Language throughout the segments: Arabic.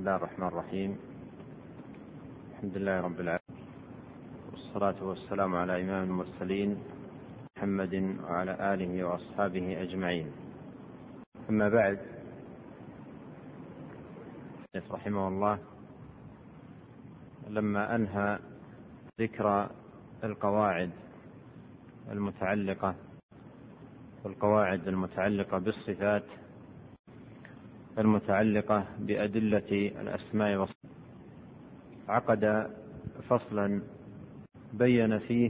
الله الرحمن الرحيم. الحمد لله رب العالمين، والصلاة والسلام على إمام المرسلين محمد وعلى آله وأصحابه أجمعين. أما بعد، رحمه الله لما أنهى ذكر القواعد المتعلقة بالصفات المتعلقة بأدلة الأسماء والصفات، عقد فصلا بين فيه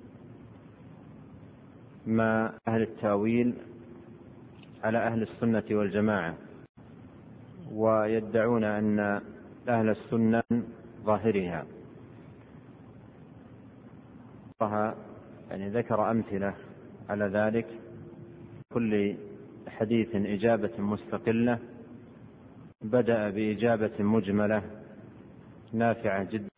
ما أهل التأويل على أهل السنة والجماعة، ويدعون أن أهل السنة ظاهرها، يعني ذكر أمثلة على ذلك، كل حديث إجابة مستقلة، بدأ بإجابة مجملة نافعة جدا.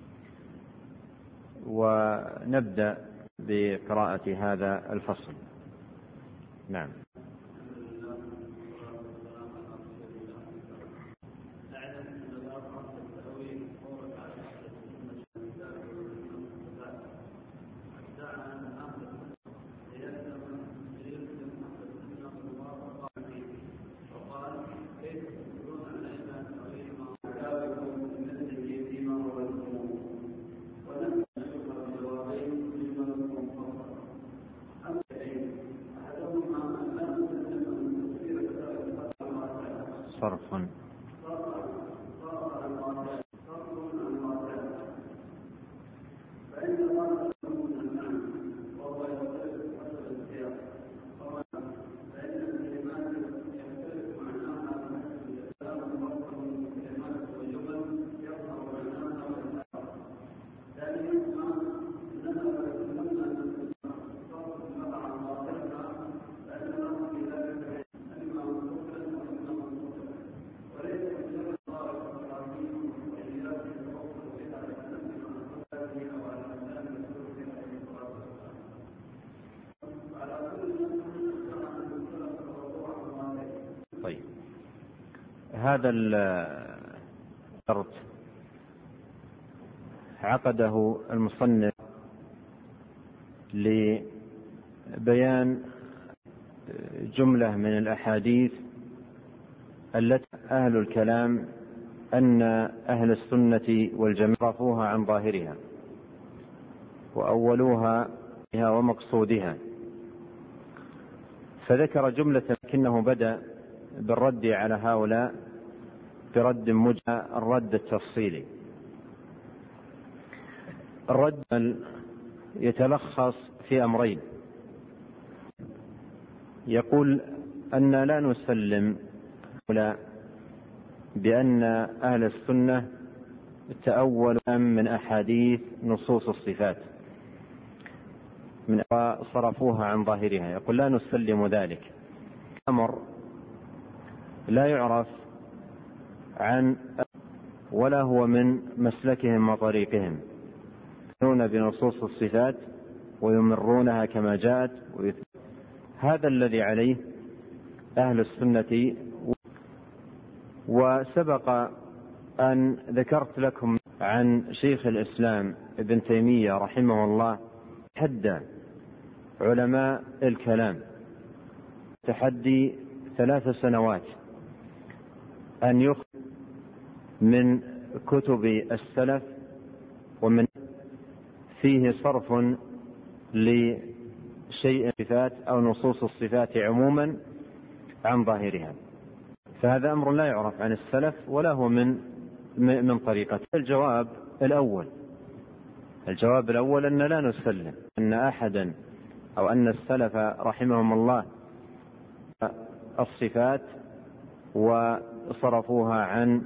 ونبدأ بقراءة هذا الفصل. نعم. صرف هذا الشرط عقده المصنف لبيان جملة من الأحاديث التي أهل الكلام أن أهل السنة والجماعة صرفوها عن ظاهرها وأولوها بها ومقصودها، فذكر جملة، لكنه بدأ بالرد على هؤلاء برد الرد التفصيلي. الرد يتلخص في أمرين: يقول أن لا نسلم بأن أهل السنة تأولوا من أحاديث نصوص الصفات من صرفوها عن ظاهرها، يقول لا نسلم ذلك. أمر لا يعرف عن ولا هو من مسلكهم وطريقهم، يؤمنون بنصوص الصفات ويمرونها كما جاءت، هذا الذي عليه أهل السنة. وسبق أن ذكرت لكم عن شيخ الإسلام ابن تيمية رحمه الله تحدى علماء الكلام تحدي 3 سنوات أن يخرج من كتب السلف ومن فيه صرف لشيء الصفات أو نصوص الصفات عموما عن ظاهرها، فهذا أمر لا يعرف عن السلف ولا هو من طريقة. الجواب الأول أن لا نسلم أن أحدا أو أن السلف رحمهم الله الصفات وصرفوها عن.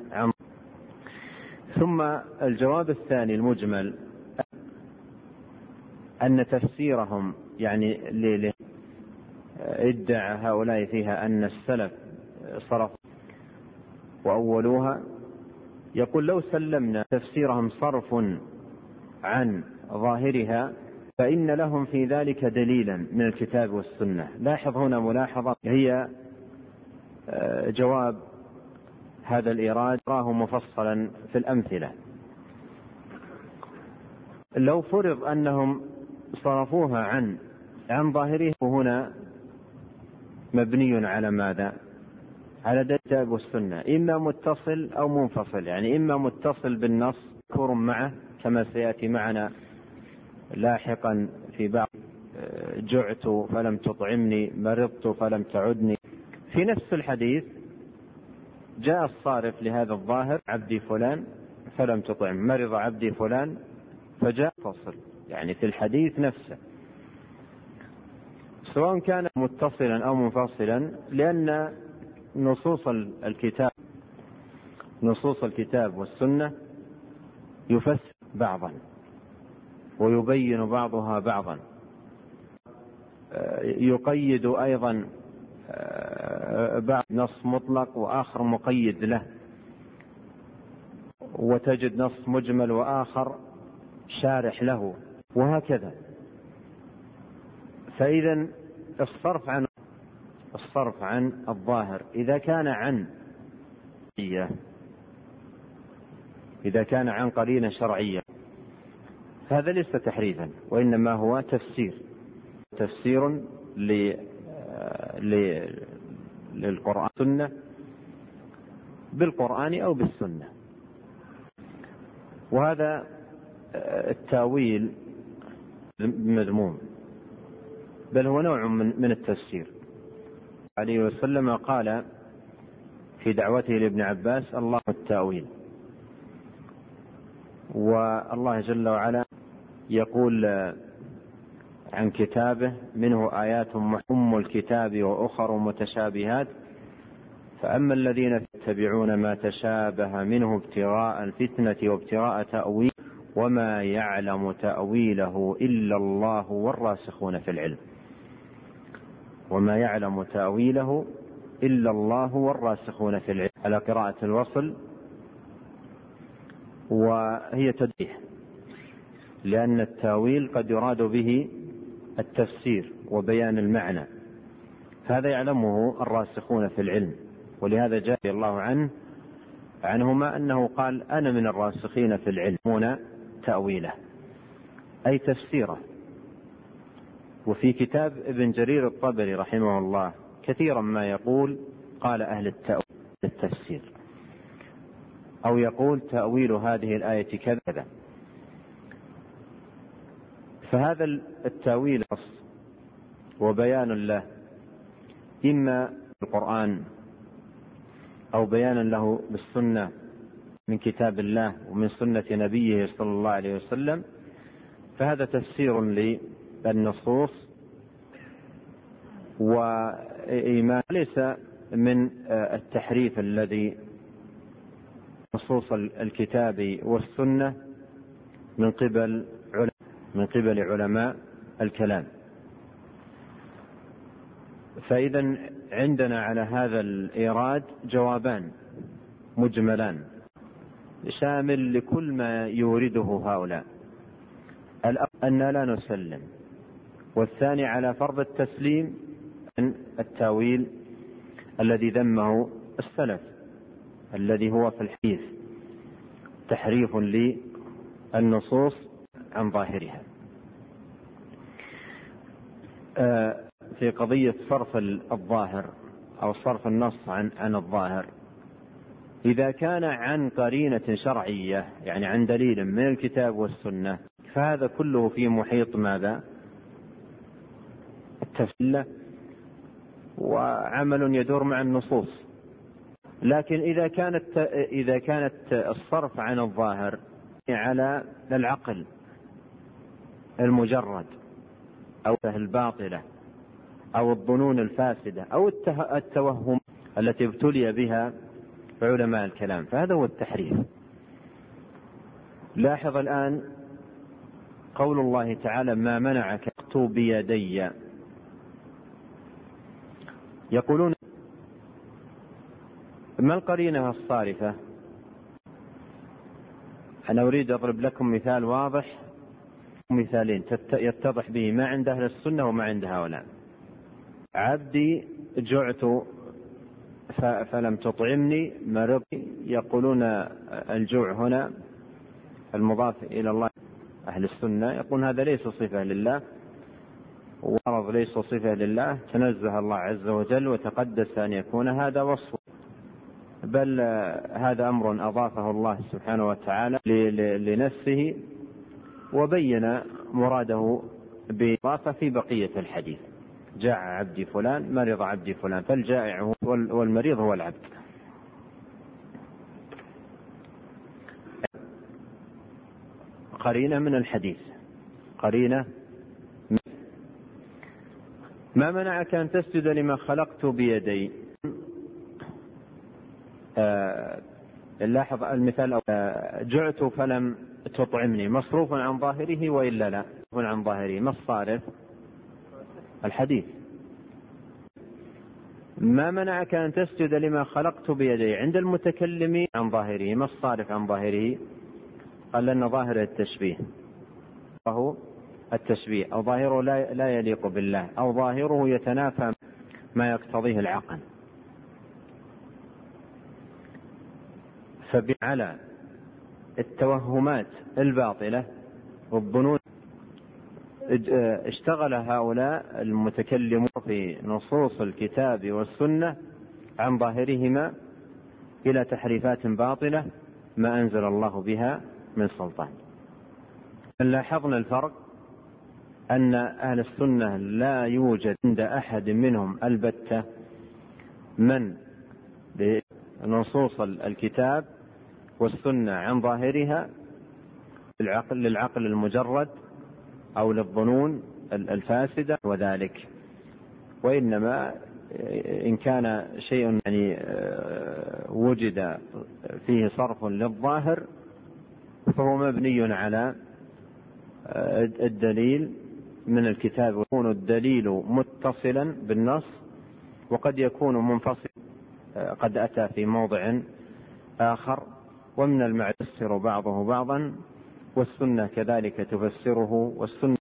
ثم الجواب الثاني المجمل أن تفسيرهم، يعني ادعى هؤلاء فيها أن السلف صرفوا وأولوها، يقول لو سلمنا تفسيرهم صرف عن ظاهرها فإن لهم في ذلك دليلا من الكتاب والسنة. لاحظ هنا ملاحظة هي جواب هذا الإيراد راه مفصلا في الأمثلة. لو فرض أنهم صرفوها عن ظاهره، هنا مبني على ماذا؟ على الكتاب والسنة، إما متصل أو منفصل، يعني إما متصل بالنص مذكور معه كما سيأتي معنا لاحقا في بعض، جعت فلم تطعمني، مرضت فلم تعدني. في نفس الحديث جاء الصارف لهذا الظاهر: عبدي فلان فلم تطعم، مرض عبدي فلان، فجاء فصل يعني في الحديث نفسه، سواء كان متصلا أو منفصلا، لأن نصوص الكتاب والسنة يفسر بعضا ويبين بعضها بعضا، يقيد أيضا بعض نص مطلق وآخر مقيد له، وتجد نص مجمل وآخر شارح له، وهكذا. فإذا الصرف عن الظاهر إذا كان عن قرينة شرعية، هذا ليس تحريفا، وإنما هو تفسير للقرآن والسنة بالقرآن أو بالسنة. وهذا التاويل مذموم، بل هو نوع من التفسير. عليه وسلم قال في دعوته لابن عباس: الله التاويل. والله جل وعلا يقول عن كتابه: منه آيات محكم الكتاب وأخر متشابهات، فأما الذين يتبعون ما تشابه منه ابتغاء الفتنة وابتغاء تأويله وما يعلم تأويله إلا الله والراسخون في العلم. وما يعلم تأويله إلا الله والراسخون في العلم، على قراءة الوصل، وهي تدريح، لأن التأويل قد يراد به التفسير وبيان المعنى، هذا يعلمه الراسخون في العلم. ولهذا جاء الله عنهما أنه قال: أنا من الراسخين في العلم هنا تأويله، أي تفسيره. وفي كتاب ابن جرير الطبري رحمه الله كثيرا ما يقول: قال أهل التفسير، أو يقول: تأويل هذه الآية كذا. فهذا التأويل وبيان له إما بالقرآن أو بيانا له بالسنة من كتاب الله ومن سنة نبيه صلى الله عليه وسلم، فهذا تفسير للنصوص وإيمان، ليس من التحريف الذي نصوص الكتاب والسنة من قبل علماء الكلام. فإذا عندنا على هذا الإيراد جوابان مجملان شامل لكل ما يورده هؤلاء: الأول أن لا نسلم، والثاني على فرض التسليم عن التاويل الذي ذمه السلف، الذي هو في الحديث تحريف للنصوص عن ظاهرها. في قضية صرف الظاهر أو صرف النص عن الظاهر، إذا كان عن قرينة شرعية، يعني عن دليل من الكتاب والسنة، فهذا كله في محيط ماذا؟ التفسير وعمل يدور مع النصوص. لكن إذا كانت الصرف عن الظاهر على العقل المجرد أو الباطلة أو الظنون الفاسدة أو التوهم التي ابتلي بها علماء الكلام، فهذا هو التحريف. لاحظ الآن قول الله تعالى: ما منعك أن بيدي. يقولون: ما القرينة الصارفة؟ أنا أريد أضرب لكم مثال واضح، مثالين يتضح به ما عند أهل السنة وما عند هؤلاء. عبدي جعت فلم تطعمني مرضت. يقولون الجوع هنا المضاف إلى الله. أهل السنة يقول هذا ليس صفة لله، ومرض ليس صفة لله، تنزه الله عز وجل وتقدس أن يكون هذا وصف، بل هذا أمر أضافه الله سبحانه وتعالى لنفسه، وبين مراده بإضافة في بقية الحديث: جاع عبدي فلان، مرض عبدي فلان، فالجائع والمريض هو العبد. قرينة من الحديث، قرينة: ما منعك أن تسجد لما خلقت بيدي. لاحظ المثال: جعت فلم تطعمني، مصروف عن ظاهره وإلا لا؟ عن ظاهره. ما الصارف؟ الحديث. ما منعك أن تسجد لما خلقت بيدي. عند المتكلمين عن ظاهره. ما الصارف عن ظاهره؟ قال لأن ظاهر التشبيه، وهو التشبيه، أو ظاهره لا يليق بالله، أو ظاهره يتنافى ما يقتضيه العقل. فعلى التوهمات الباطلة والظنون اشتغل هؤلاء المتكلمون في نصوص الكتاب والسنة عن ظاهرهما إلى تحريفات باطلة ما أنزل الله بها من سلطان. لاحظنا الفرق، أن أهل السنة لا يوجد عند أحد منهم البتة من بنصوص الكتاب والسنة عن ظاهرها للعقل المجرد أو للظنون الفاسدة وذلك، وإنما إن كان شيء يعني وجد فيه صرف للظاهر فهو مبني على الدليل من الكتاب، ويكون الدليل متصلا بالنص، وقد يكون منفصل، قد أتى في موضع آخر، ومن المعلوم يفسر بعضه بعضا، والسنة كذلك تفسره، والسنة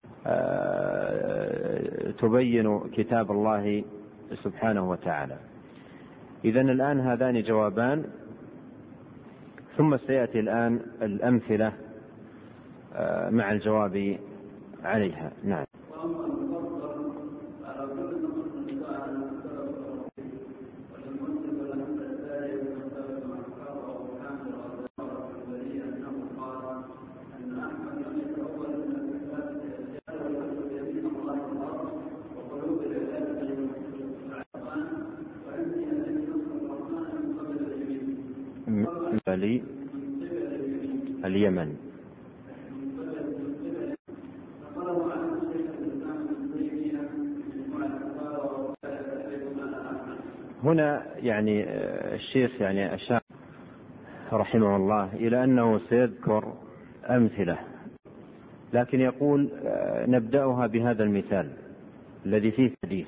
تبين كتاب الله سبحانه وتعالى. إذن الآن هذان جوابان، ثم سيأتي الآن الأمثلة مع الجواب عليها. نعم. اليمن. هنا يعني الشيخ يعني أشار رحمه الله إلى أنه سيذكر أمثلة، لكن يقول نبدأها بهذا المثال الذي فيه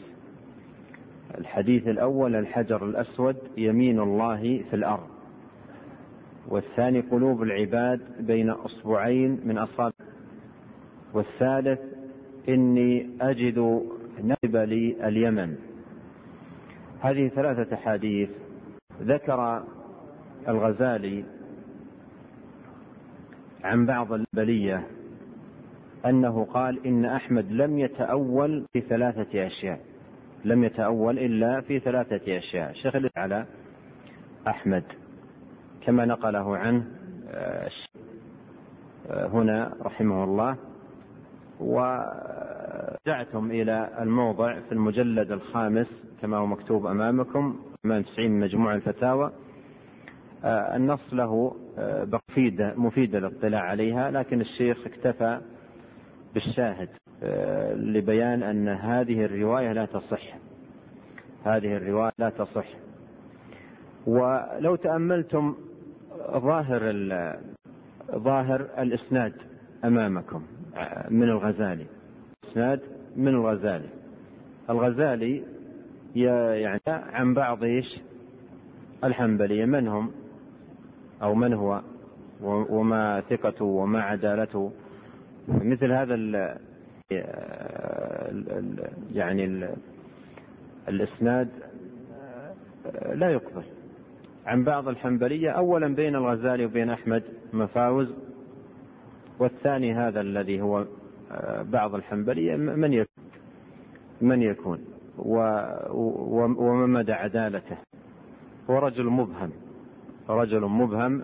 الحديث الأول: الحجر الأسود يمين الله في الأرض، والثاني: قلوب العباد بين أصبعين من أصابع، والثالث: إني أجد نائب لي اليمن. هذه ثلاثة حديث. ذكر الغزالي عن بعض البلية أنه قال إن أحمد لم يتأول في ثلاثة أشياء، لم يتأول إلا في ثلاثة أشياء. الشيخ على أحمد كما نقله عنه هنا رحمه الله. ورجعتم إلى الموضع في المجلد الخامس كما هو مكتوب أمامكم، 98 مجموع الفتاوى. النص له مفيد للاطلاع عليها، لكن الشيخ اكتفى بالشاهد لبيان أن هذه الرواية لا تصح، هذه الرواية لا تصح. ولو تأملتم ظاهر الإسناد أمامكم من الغزالي، إسناد من الغزالي يعني عن بعض الحنبلية من هم أو من هو وما ثقته وما عدالته. مثل هذا يعني الإسناد لا يقبل. عن بعض الحنبلية أولا بين الغزالي وبين أحمد مفاوز، والثاني هذا الذي هو بعض الحنبلية من يكون ومن مدى عدالته. هو رجل مبهم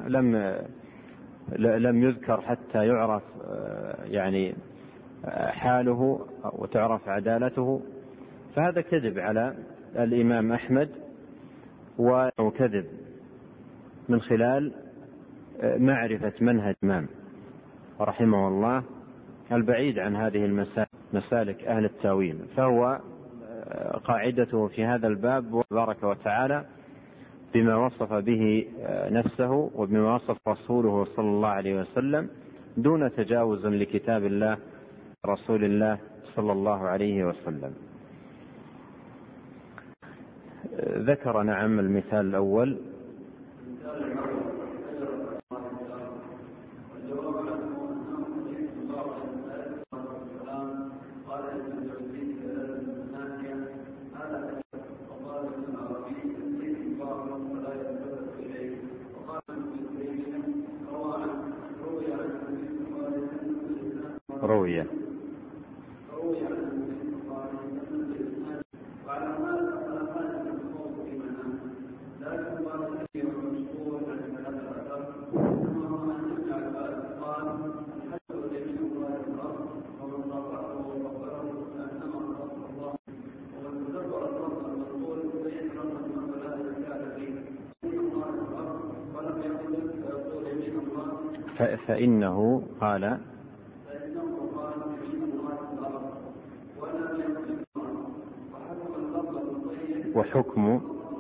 لم يذكر حتى يعرف يعني حاله وتعرف عدالته، فهذا كذب على الإمام أحمد، وكذب من خلال معرفة منهج الإمام رحمه الله البعيد عن هذه مسالك أهل التاويل. فهو قاعدته في هذا الباب تبارك وتعالى بما وصف به نفسه وبما وصف رسوله صلى الله عليه وسلم، دون تجاوز لكتاب الله رسول الله صلى الله عليه وسلم. ذكر نعم المثال الأول. روية. فإنه قال وحكم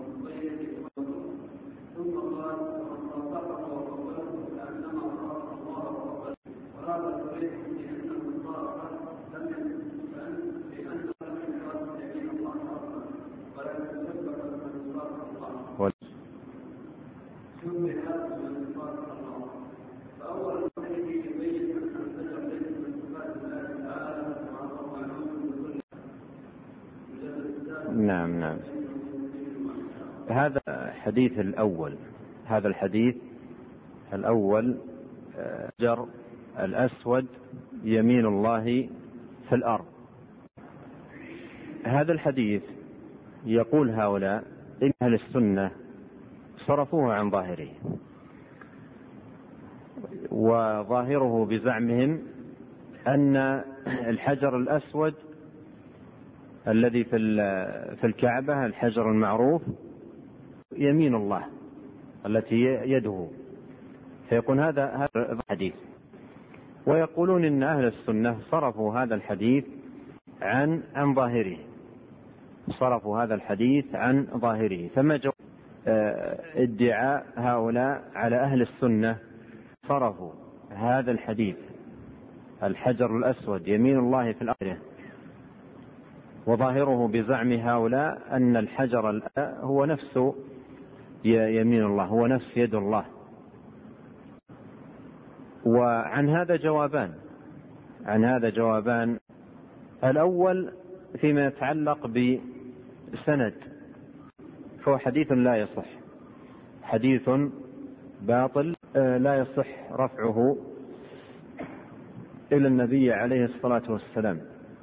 نعم. هذا الحديث الأول الحجر الأسود يمين الله في الأرض. هذا الحديث يقول هؤلاء إن أهل السنة صرفوه عن ظاهره، وظاهره بزعمهم أن الحجر الأسود الذي في الكعبة، الحجر المعروف، يمين الله التي يده، فيكون هذا الحديث. ويقولون إن أهل السنة صرفوا هذا الحديث عن ظاهره، فما جواب ادعاء هؤلاء على أهل السنة صرفوا هذا الحديث الحجر الأسود يمين الله في الأرض، وظاهره بزعم هؤلاء أن الحجر هو نفسه يمين الله، هو نفس يد الله. وعن هذا جوابان. الأول فيما يتعلق بسند، فهو حديث لا يصح، حديث باطل لا يصح رفعه إلى النبي عليه الصلاة والسلام.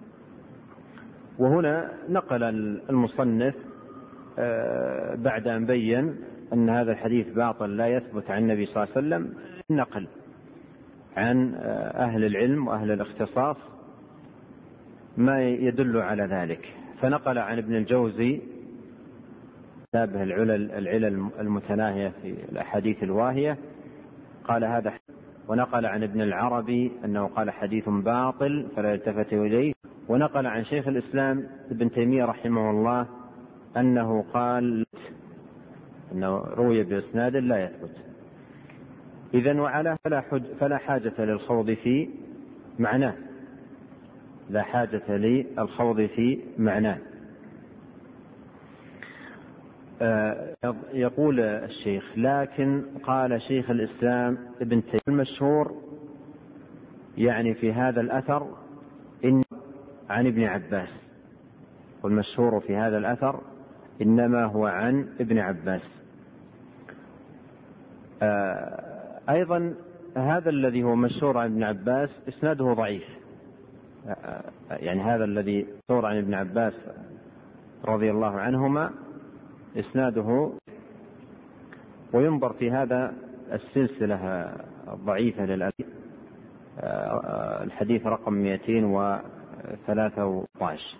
وهنا نقل المصنف بعد أن بين أن هذا الحديث باطل لا يثبت عن النبي صلى الله عليه وسلم، نقل عن أهل العلم وأهل الاختصاص ما يدل على ذلك. فنقل عن ابن الجوزي كتابه العلل المتناهية في الأحاديث الواهية قال هذا، ونقل عن ابن العربي أنه قال حديث باطل فلا يلتفت إليه، ونقل عن شيخ الإسلام ابن تيمية رحمه الله أنه قال أنه روي بإسناد لا يثبت. إذن وعلى فلا حاجة للخوض في معناه، لا حاجة للخوض في معناه. يقول الشيخ: لكن قال شيخ الإسلام ابن تيمية المشهور يعني في هذا الأثر إن عن ابن عباس، والمشهور في هذا الأثر إنما هو عن ابن عباس. أيضا هذا الذي هو مشهور عن ابن عباس إسناده ضعيف، يعني هذا الذي مشهور عن ابن عباس رضي الله عنهما إسناده، وينظر في هذا السلسلة الضعيفة للأبي، الحديث رقم 213.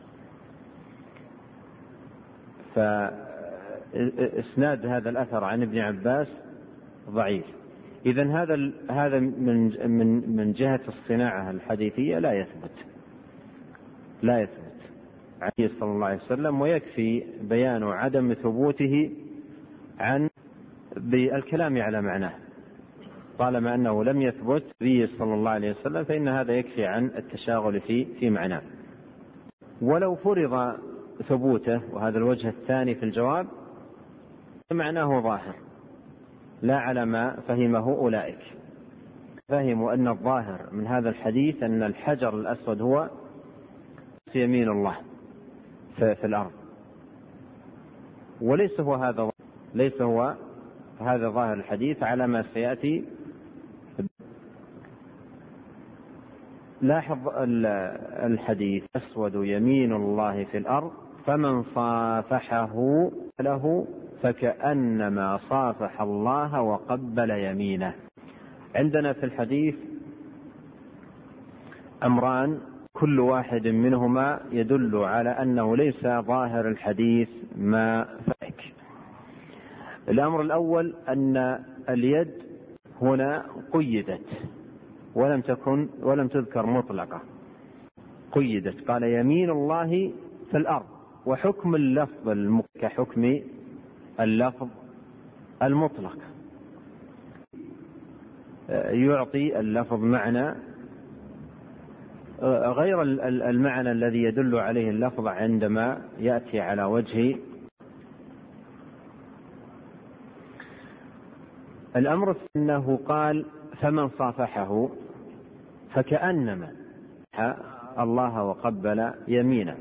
فإسناد هذا الأثر عن ابن عباس ضعيف. إذن هذا من جهة الصناعة الحديثية لا يثبت عليه صلى الله عليه وسلم، ويكفي بيان عدم ثبوته عن بالكلام على معناه. طالما أنه لم يثبت به صلى الله عليه وسلم فإن هذا يكفي عن التشاغل في معناه. ولو فرض ثبوته، وهذا الوجه الثاني في الجواب، معناه ظاهر لا على ما فهمه أولئك. فهموا أن الظاهر من هذا الحديث أن الحجر الأسود هو يمين الله في الأرض، وليس هو هذا ظاهر الحديث على ما سيأتي. لاحظ الحديث: أسود يمين الله في الأرض فمن صافحه له فكأنما صافح الله وقبل يمينه. عندنا في الحديث أمران كل واحد منهما يدل على أنه ليس ظاهر الحديث ما فك. الأمر الأول أن اليد هنا قيدت ولم تذكر مطلقة، قيدت، قال يمين الله في الأرض، وحكم اللفظ كحكم اللفظ المطلق، يعطي اللفظ معنى غير المعنى الذي يدل عليه اللفظ عندما يأتي على وجه. الأمر أنه قال فمن صافحه فكأنما الله وقبل يمينه،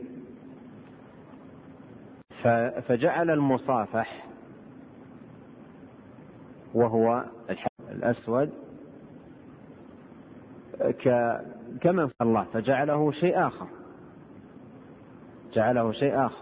فجعل المصافح وهو الأسود كمن الله، فجعله شيء آخر،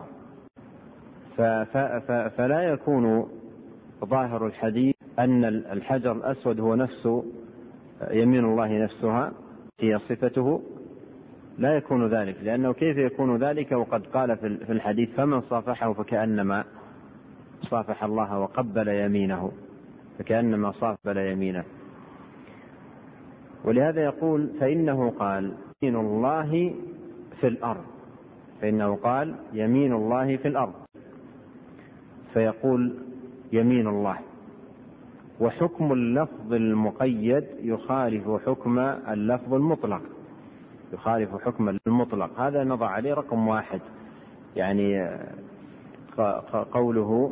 فلا يكون ظاهر الحديث أن الحجر الأسود هو نفسه يمين الله نفسها هي صفته، لا يكون ذلك، لأنه كيف يكون ذلك وقد قال في الحديث فمن صافحه فكأنما صافح الله وقبل يمينه، فكأنما صافح يمينه. ولهذا يقول فإنه قال يمين الله في الأرض، فإنه قال يمين الله في الأرض، فيقول يمين الله، وحكم اللفظ المقيد يخالف حكم اللفظ المطلق، هذا نضع عليه رقم 1. يعني قوله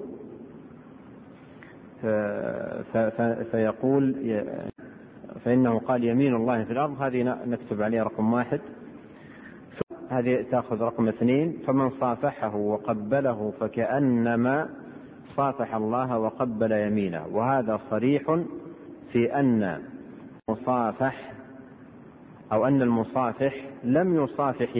فيقول فإنه قال يمين الله في الأرض، هذه نكتب عليها رقم 1. هذه تأخذ رقم 2: فمن صافحه وقبله فكأنما صافح الله وقبل يمينه. وهذا صريح في أن المصافح لم يصافح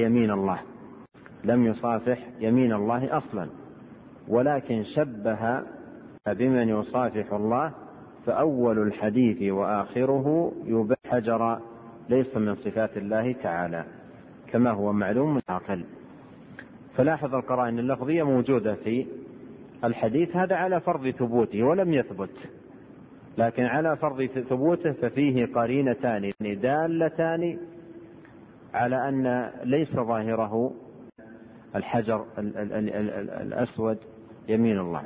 يمين الله أصلا، ولكن شبه بمن يصافح الله، فأول الحديث وآخره يبين حجر ليس من صفات الله تعالى كما هو معلوم من العقل. فلاحظ القرائن اللفظية موجودة في الحديث، هذا على فرض ثبوته ولم يثبت، لكن على فرض ثبوته ففيه قرينتان دالتان على أن ليس ظاهره الحجر الأسود يمين الله.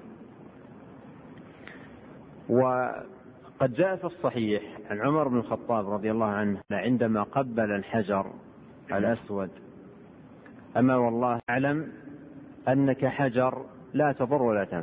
وقد جاء في الصحيح عن عمر بن الخطاب رضي الله عنه عندما قبل الحجر الأسود: أما والله أعلم أنك حجر لا تضر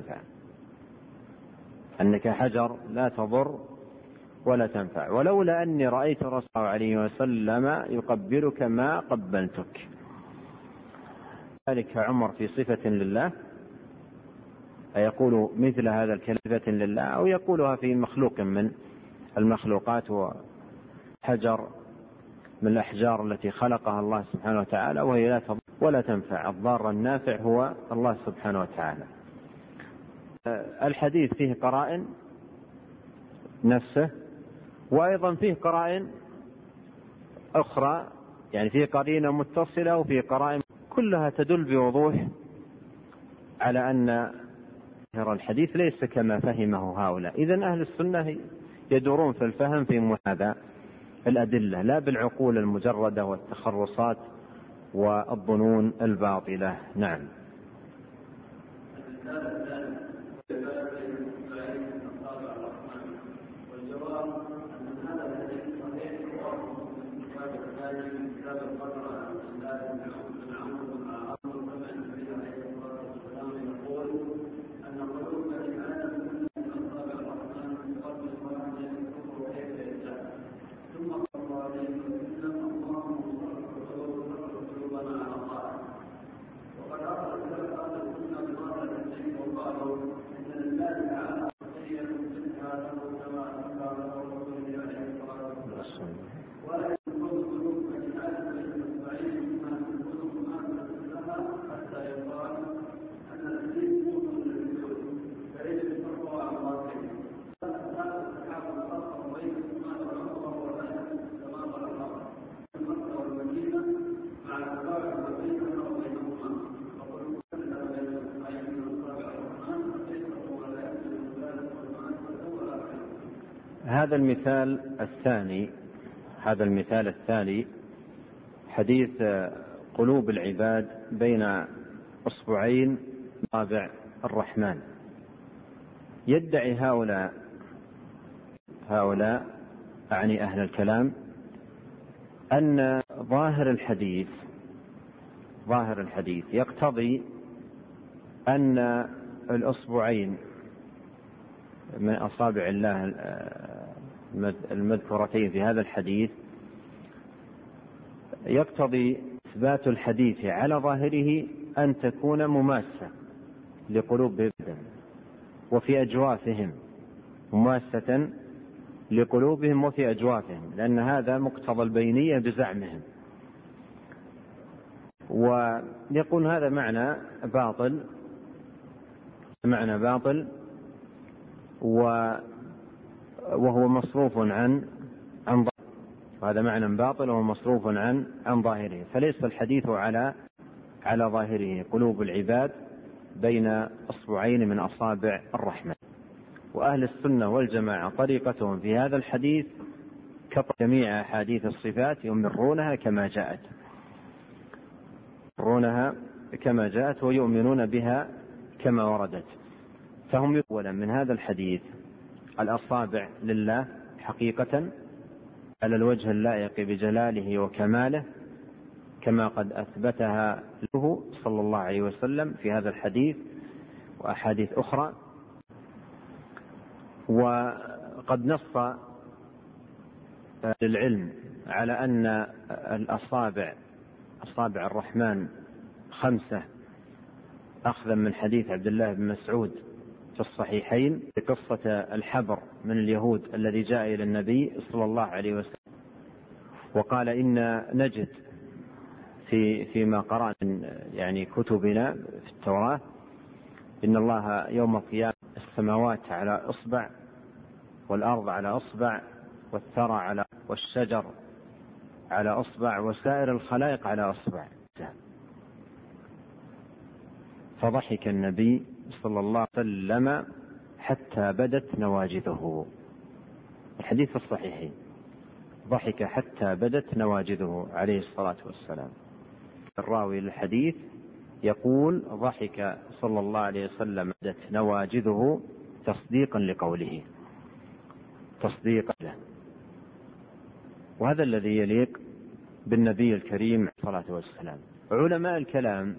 ولا تنفع، ولولا أني رأيت رسول الله عليه وسلم يقبلك ما قبلتك. ذلك عمر في صفة لله، يقول مثل هذا الكلمة لله أو يقولها في مخلوق من المخلوقات، وحجر من الأحجار التي خلقها الله سبحانه وتعالى وهي لا تضر ولا تنفع. الضار النافع هو الله سبحانه وتعالى. الحديث فيه قرائن نفسه، وأيضا فيه قرائن أخرى، يعني فيه قرينة متصلة وفيه قرائن كلها تدل بوضوح على أن الحديث ليس كما فهمه هؤلاء. إذن أهل السنة يدورون في الفهم في هذا الأدلة، لا بالعقول المجردة والتخرصات والظنون الباطلة. نعم. هذا المثال الثاني حديث قلوب العباد بين أصبعين أصابع الرحمن. يدعي هؤلاء أعني أهل الكلام أن ظاهر الحديث يقتضي أن الأصبعين من أصابع الله المذكورتين في هذا الحديث يقتضي إثبات الحديث على ظاهره أن تكون مماسة لقلوب البدن وفي أجوافهم، مماسة لقلوبهم وفي أجوافهم، لأن هذا مقتضى البينية بزعمهم. ويقول هذا معنى باطل وهو مصروف عن ظاهره، وهذا معنى باطل وهو مصروف عن ظاهره، فليس الحديث على ظاهره قلوب العباد بين أصبعين من أصابع الرحمن. وأهل السنة والجماعة طريقتهم في هذا الحديث كجميع أحاديث الصفات يمرونها كما جاءت ويؤمنون بها كما وردت. فهم يقولون من هذا الحديث الأصابع لله حقيقة على الوجه اللائق بجلاله وكماله كما قد أثبتها له صلى الله عليه وسلم في هذا الحديث وأحاديث أخرى. وقد نص العلم على أن أصابع الرحمن 5 أخذا من حديث عبد الله بن مسعود في الصحيحين بقصة الحبر من اليهود الذي جاء إلى النبي صلى الله عليه وسلم وقال إن نجد فيما قرأنا يعني كتبنا في التوراة إن الله يوم القيامة السماوات على إصبع والأرض على إصبع والثرى والشجر على إصبع وسائر الخلائق على إصبع. فضحك النبي صلى الله عليه وسلم حتى بدت نواجذه. الحديث في الصحيحين، ضحك حتى بدت نواجذه عليه الصلاة والسلام. الراوي للحديث يقول ضحك صلى الله عليه وسلم بدت نواجذه تصديقا لقوله، تصديقا له. وهذا الذي يليق بالنبي الكريم عليه الصلاة والسلام. علماء الكلام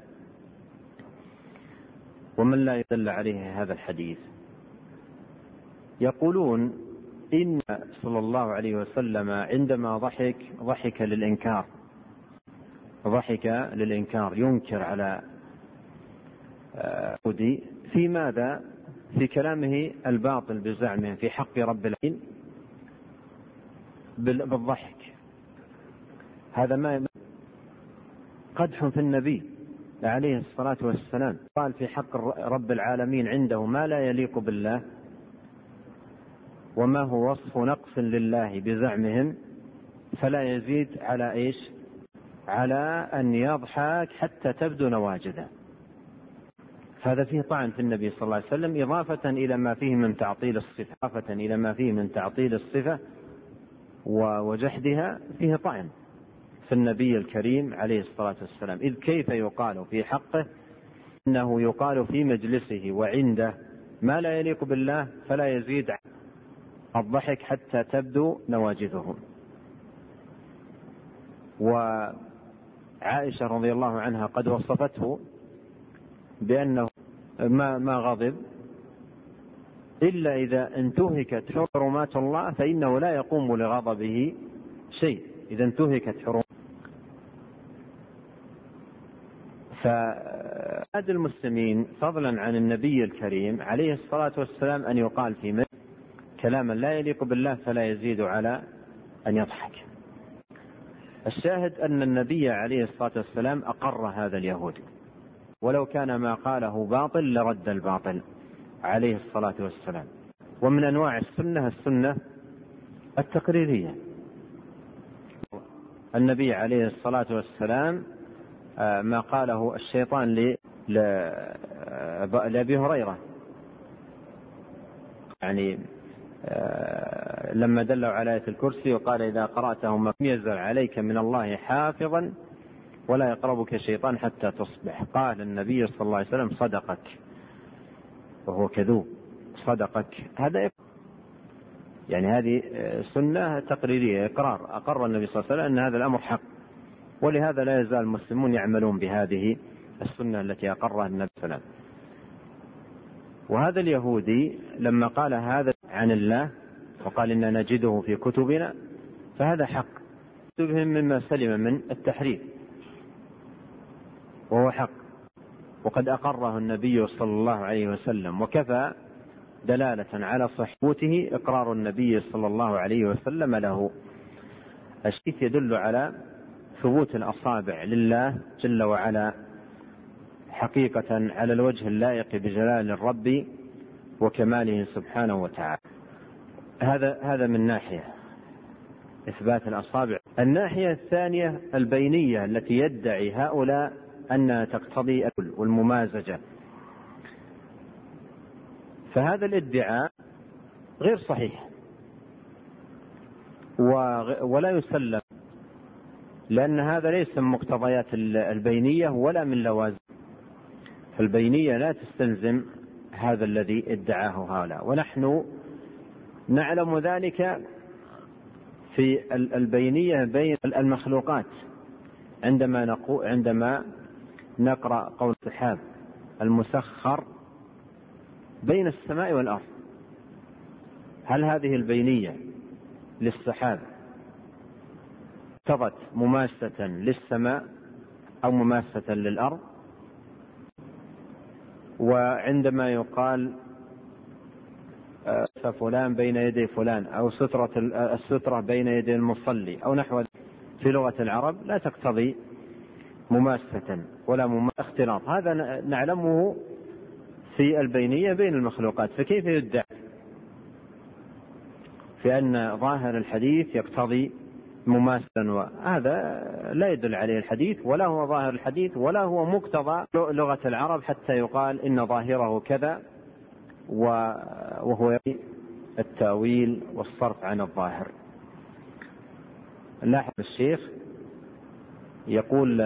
ومن لا يدل عليه هذا الحديث يقولون إن صلى الله عليه وسلم عندما ضحك للإنكار، ينكر على يهودي في ماذا؟ في كلامه الباطل بزعمه في حق رب العالمين بالضحك. هذا ما قدح في النبي عليه الصلاة والسلام. قال في حق رب العالمين عنده ما لا يليق بالله، وما هو وصف نقص لله بزعمهم، فلا يزيد على إيش؟ على أن يضحك حتى تبدو نواجذه. فهذا فيه طعن في النبي صلى الله عليه وسلم، إضافة إلى ما فيه من تعطيل الصفة وجحدها، فيه طعن في النبي الكريم عليه الصلاة والسلام. إذ كيف يقال في حقه إنه يقال في مجلسه وعنده ما لا يليق بالله، فلا يزيد الضحك حتى تبدو نواجذهم. وعائشة رضي الله عنها قد وصفته بأنه ما غضب إلا إذا انتهكت حرمات الله، فإنه لا يقوم لغضبه شيء إذا انتهكت حرمات. فهذا المسلمين فضلا عن النبي الكريم عليه الصلاة والسلام أن يقال في كلاما لا يليق بالله فلا يزيد على أن يضحك. الشاهد أن النبي عليه الصلاة والسلام أقر هذا اليهودي، ولو كان ما قاله باطل لرد الباطل عليه الصلاة والسلام. ومن أنواع السنة التقريرية. النبي عليه الصلاة والسلام ما قاله الشيطان لأبي هريرة، يعني لما دلوا على آية الكرسي وقال إذا قرأته ما ينزل عليك من الله حافظا ولا يقربك شيطان حتى تصبح. قال النبي صلى الله عليه وسلم صدقك، وهو كذوب، صدقك. هذا يعني هذه سنة تقريرية، أقر النبي صلى الله عليه وسلم أن هذا الأمر حق، ولهذا لا يزال المسلمون يعملون بهذه السنة التي أقرها النبي صلى الله عليه وسلم. وهذا اليهودي لما قال هذا عن الله وقال إننا نجده في كتبنا، فهذا حق، كتبهم مما سلم من التحريف، وهو حق، وقد أقره النبي صلى الله عليه وسلم. وكفى دلالة على صحته إقرار النبي صلى الله عليه وسلم له. الشيء يدل على ثبوت الأصابع لله جل وعلا حقيقة على الوجه اللائق بجلال الرب وكماله سبحانه وتعالى. هذا من ناحية إثبات الأصابع. الناحية الثانية البينية التي يدعي هؤلاء أنها تقتضي والممازجة، فهذا الادعاء غير صحيح ولا يسلم، لأن هذا ليس من مقتضيات البينية ولا من لوازم. فالبينية لا تستلزم هذا الذي ادعاه هؤلاء، ونحن نعلم ذلك في البينية بين المخلوقات. عندما نقرأ قول السحاب المسخر بين السماء والأرض، هل هذه البينية للسحاب اقتضت مماسة للسماء أو مماسة للأرض؟ وعندما يقال فلان بين يدي فلان أو السترة بين يدي المصلي أو نحو في لغة العرب لا تقتضي مماسة ولا اختلاط. هذا نعلمه في البينية بين المخلوقات، فكيف يدعي في أن ظاهر الحديث يقتضي مماسا؟ هذا لا يدل عليه الحديث، ولا هو ظاهر الحديث، ولا هو مقتضى لغة العرب حتى يقال إن ظاهره كذا، وهو التأويل والصرف عن الظاهر. لاحظ الشيخ يقول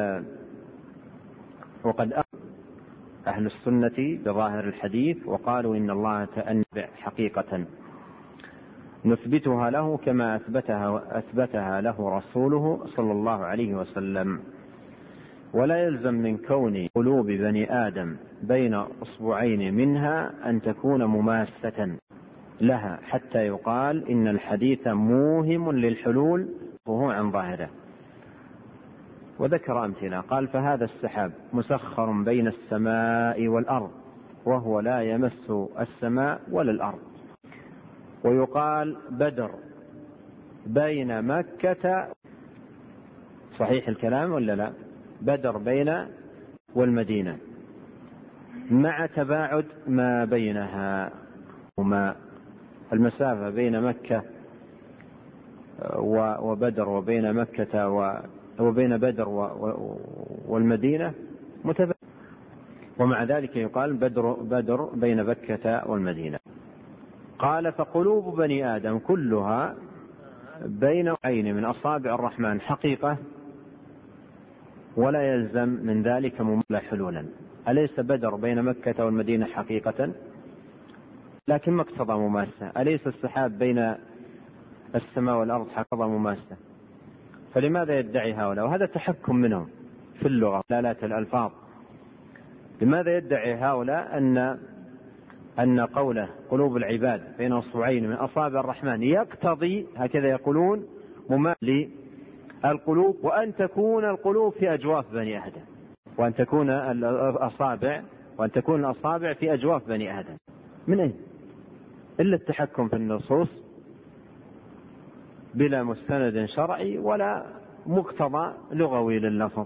وقد أهل السنة بظاهر الحديث وقالوا إن الله تأنبع حقيقة نثبتها له كما أثبتها له رسوله صلى الله عليه وسلم، ولا يلزم من كون قلوب بني آدم بين أصبعين منها أن تكون مماسة لها حتى يقال إن الحديث موهم للحلول وهو عن ظاهره. وذكر أمثلة، قال فهذا السحاب مسخر بين السماء والأرض وهو لا يمس السماء ولا الأرض. ويقال بدر بين مكة، صحيح الكلام ولا لا؟ بدر بين والمدينة مع تباعد ما بينها، وما المسافة بين مكة وبدر وبين مكة وبين بدر والمدينة متباعد، ومع ذلك يقال بدر بين مكة والمدينة. قال فقلوب بني آدم كلها بين عين من أصابع الرحمن حقيقة، ولا يلزم من ذلك مملا حلولا. أليس بدر بين مكة والمدينة حقيقة؟ لكن مقتضى مماسة. أليس السحاب بين السماء والأرض حقيقة مماسة؟ فلماذا يدعي هؤلاء؟ وهذا تحكم منهم في اللغة دلالات الألفاظ. لماذا يدعي هؤلاء أن قوله قلوب العباد بين أصبعين من أصابع الرحمن يقتضي، هكذا يقولون، مماثل القلوب، وأن تكون القلوب في أجواف بني آدم، وأن تكون الأصابع في أجواف بني آدم. من أين؟ إلا التحكم في النصوص بلا مستند شرعي ولا مقتضى لغوي لللفظ.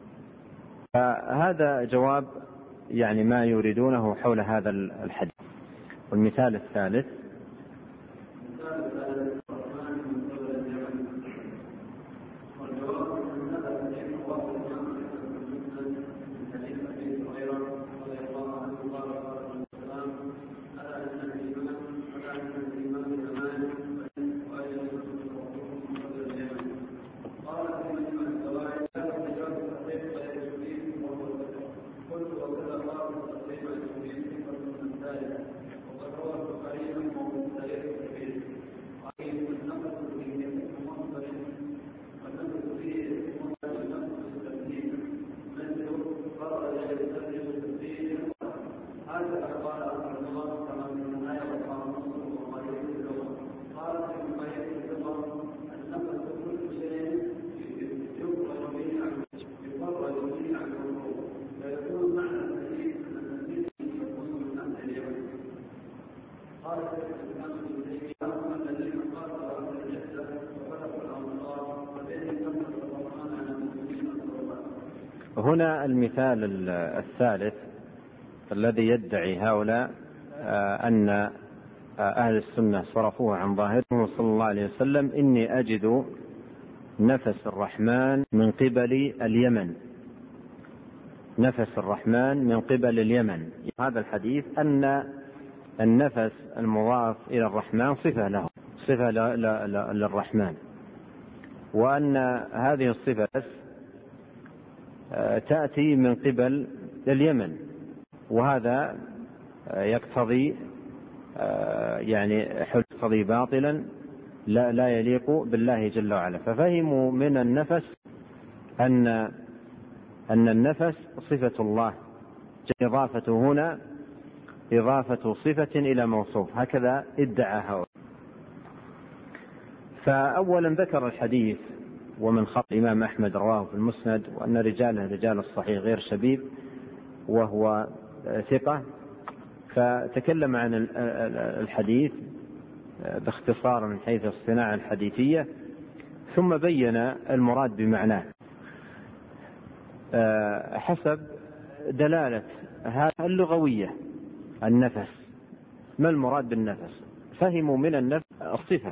فهذا جواب يعني ما يريدونه حول هذا الحديث. والمثال الثالث هنا المثال الثالث الذي يدعي هؤلاء أن أهل السنة صرفوه عن ظاهره صلى الله عليه وسلم: إني أجد نفس الرحمن من قبل اليمن. نفس الرحمن من قبل اليمن. هذا الحديث أن النفس المضاف إلى الرحمن صفة له، صفة للرحمن، وأن هذه الصفة تأتي من قبل اليمن، وهذا يقتضي يعني يقتضي باطلا لا يليق بالله جل وعلا. ففهموا من النفس أن النفس صفة الله، إضافته هنا إضافة صفة إلى موصوف، هكذا ادعى هؤلاء. فأولا ذكر الحديث ومن خط الإمام أحمد رواه في المسند، وأن رجاله رجال الصحيح غير شبيب وهو ثقة، فتكلم عن الحديث باختصار من حيث الصناعة الحديثية، ثم بين المراد بمعناه حسب دلالة هذه اللغوية. النفس، ما المراد بالنفس؟ فهموا من النفس الصفة،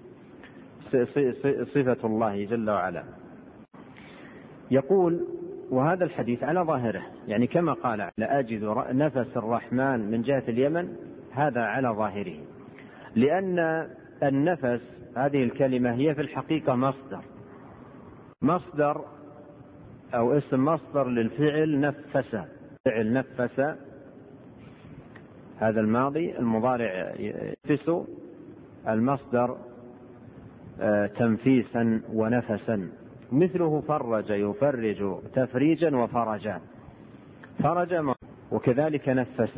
صفة الله جل وعلا. يقول: وهذا الحديث على ظاهره، يعني كما قال لأجد نفس الرحمن من جهة اليمن، هذا على ظاهره، لأن النفس هذه الكلمة هي في الحقيقة مصدر أو اسم مصدر للفعل نفس. فعل نفس هذا الماضي، المضارع ينفس، المصدر تنفيسا ونفسا، مثله فرج يفرج تفريجا وفرجا، فرج وكذلك نفس.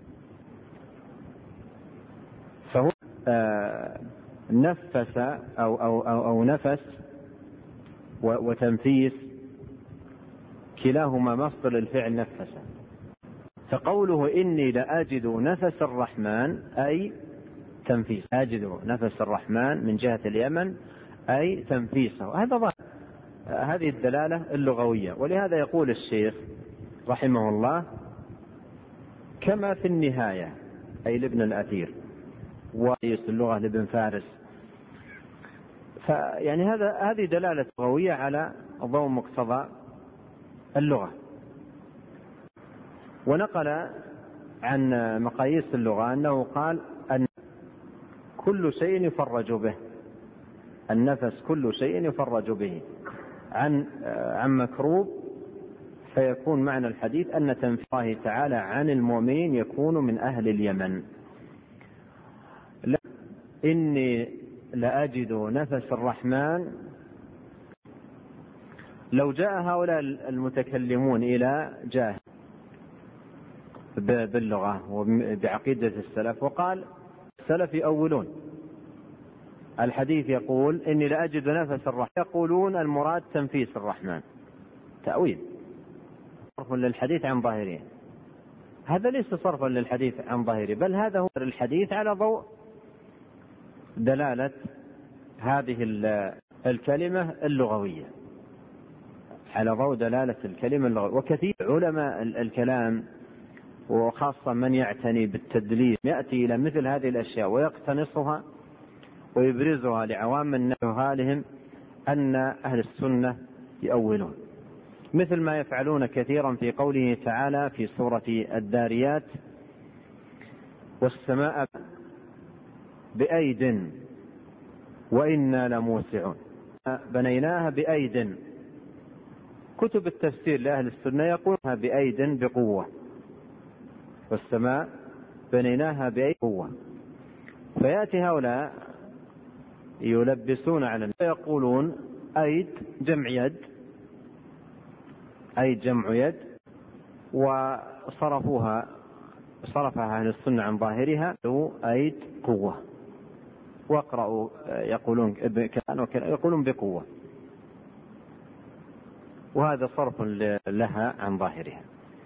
فهو نفس أو نفس وتنفيس كلاهما مصدر الفعل نفس. فقوله إني لأجد نفس الرحمن أي تنفيس، أجد نفس الرحمن من جهة اليمن أي تنفيسه. هذا ظاهر هذه الدلالة اللغوية. ولهذا يقول الشيخ رحمه الله كما في النهاية أي لابن الأثير وقيس اللغة لابن فارس. فيعني هذه دلالة لغوية على ضوء مقتضى اللغة. ونقل عن مقاييس اللغة أنه قال أن كل شيء يفرج به، النفس كل شيء يفرج به عن مكروب، فيكون معنى الحديث أن تنفيذ الله تعالى عن المؤمنين يكون من أهل اليمن. إني لأجد نفس الرحمن، لو جاء هؤلاء المتكلمون إلى جاهل باللغة وبعقيدة السلف وقال السلف يؤولون الحديث يقول إني لأجد نفس الرحمن، يقولون المراد تنفيس الرحمن، تأويل صرف للحديث عن ظاهره. هذا ليس صرفا للحديث عن ظاهره، بل هذا هو الحديث على ضوء دلالة هذه الكلمة اللغوية، على ضوء دلالة الكلمة اللغوية. وكثير علماء الكلام وخاصة من يعتني بالتدليس يأتي إلى مثل هذه الأشياء ويقتنصها ويبرزها لعوام الناس وهالهم أن أهل السنة يؤولون، مثل ما يفعلون كثيرا في قوله تعالى في سورة الذاريات والسماء بأيد وإنا لموسعون، بنيناها بأيد. كتب التفسير لأهل السنة يقولها بأيد بقوة، والسماء بنيناها بأيد قوة. فيأتي هؤلاء يلبسون على يقولون أيد جمع يد، أيد جمع يد، وصرفها أهل السنة عن ظاهرها أيد قوة، واقرأوا يقولون بقوة، وهذا صرف لها عن ظاهرها.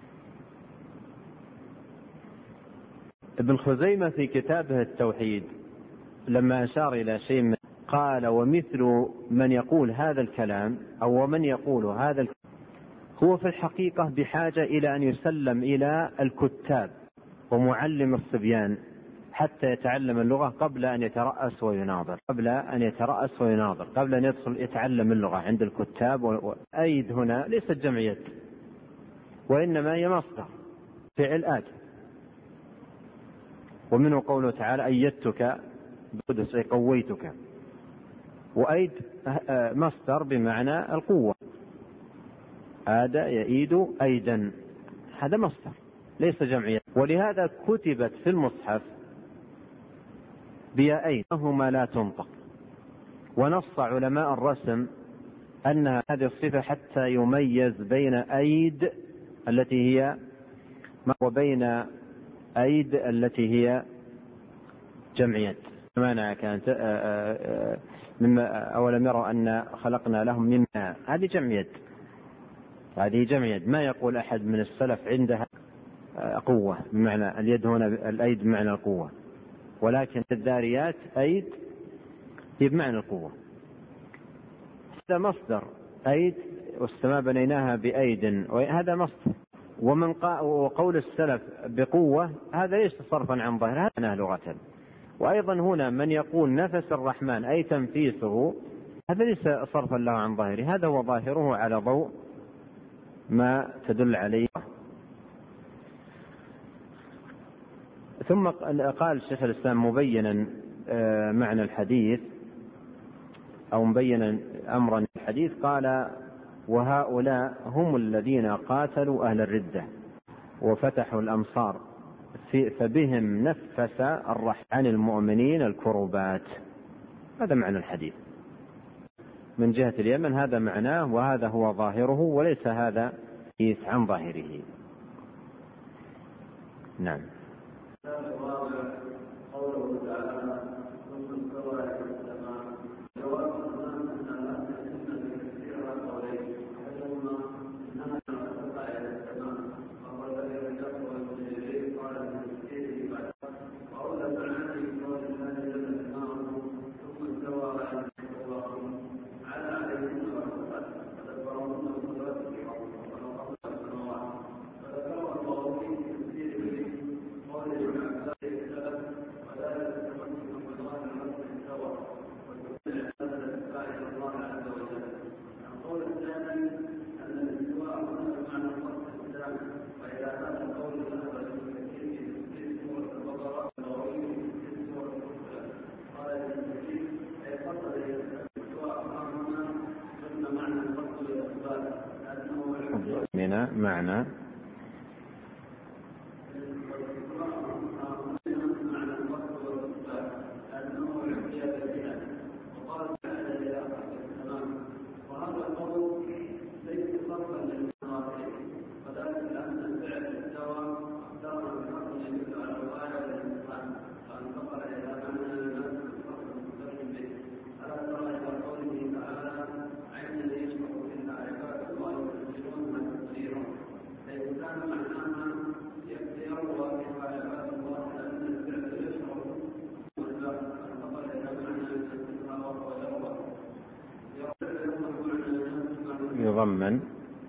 ابن خزيمة في كتابه التوحيد لما أشار إلى شيء من قال ومثل من يقول هذا الكلام أو ومن يقول هذا الكلام هو في الحقيقة بحاجة إلى أن يسلم إلى الكتاب ومعلم الصبيان حتى يتعلم اللغة قبل أن يترأس ويناظر، قبل أن يدخل يتعلم اللغة عند الكتاب. أيد هنا ليست جمع يد، وإنما هي مصدر فعل آت. ومنه قوله تعالى أيدتك بقدس أي قويتك، وأيد مصدر بمعنى القوة، هذا يأيد أيدا، هذا مصدر ليس جمعية. ولهذا كتبت في المصحف بيائين هما لا تنطق، ونص علماء الرسم أن هذه الصفة حتى يميز بين أيد التي هي وبين أيد التي هي جمعية. معنى كانت مما أولم يروا أن خلقنا لهم مما، هذه جمعية. ما يقول أحد من السلف عندها قوة بمعنى اليد، هنا الأيد بمعنى القوة، ولكن الذاريات أيد هي بمعنى القوة. هذا مصدر أيد، والسماء بنيناها بأيد، وهذا مصدر. وقول السلف بقوة هذا ليس صرفا عن ظاهر، هذا لغة. وأيضا هنا من يقول نفس الرحمن أي تنفيسه، هذا ليس صرفا له عن ظاهره، هذا هو ظاهره على ضوء ما تدل عليه. ثم قال شيخ الإسلام مبينا معنى الحديث أو مبينا أمرا الحديث، قال وهؤلاء هم الذين قاتلوا أهل الردة وفتحوا الأمصار فبهم نفس الرحمن عن المؤمنين الكربات. هذا معنى الحديث من جهة اليمن، هذا معناه وهذا هو ظاهره، وليس هذا حديث عن ظاهره. نعم. قوله تعالى معنا. يضمن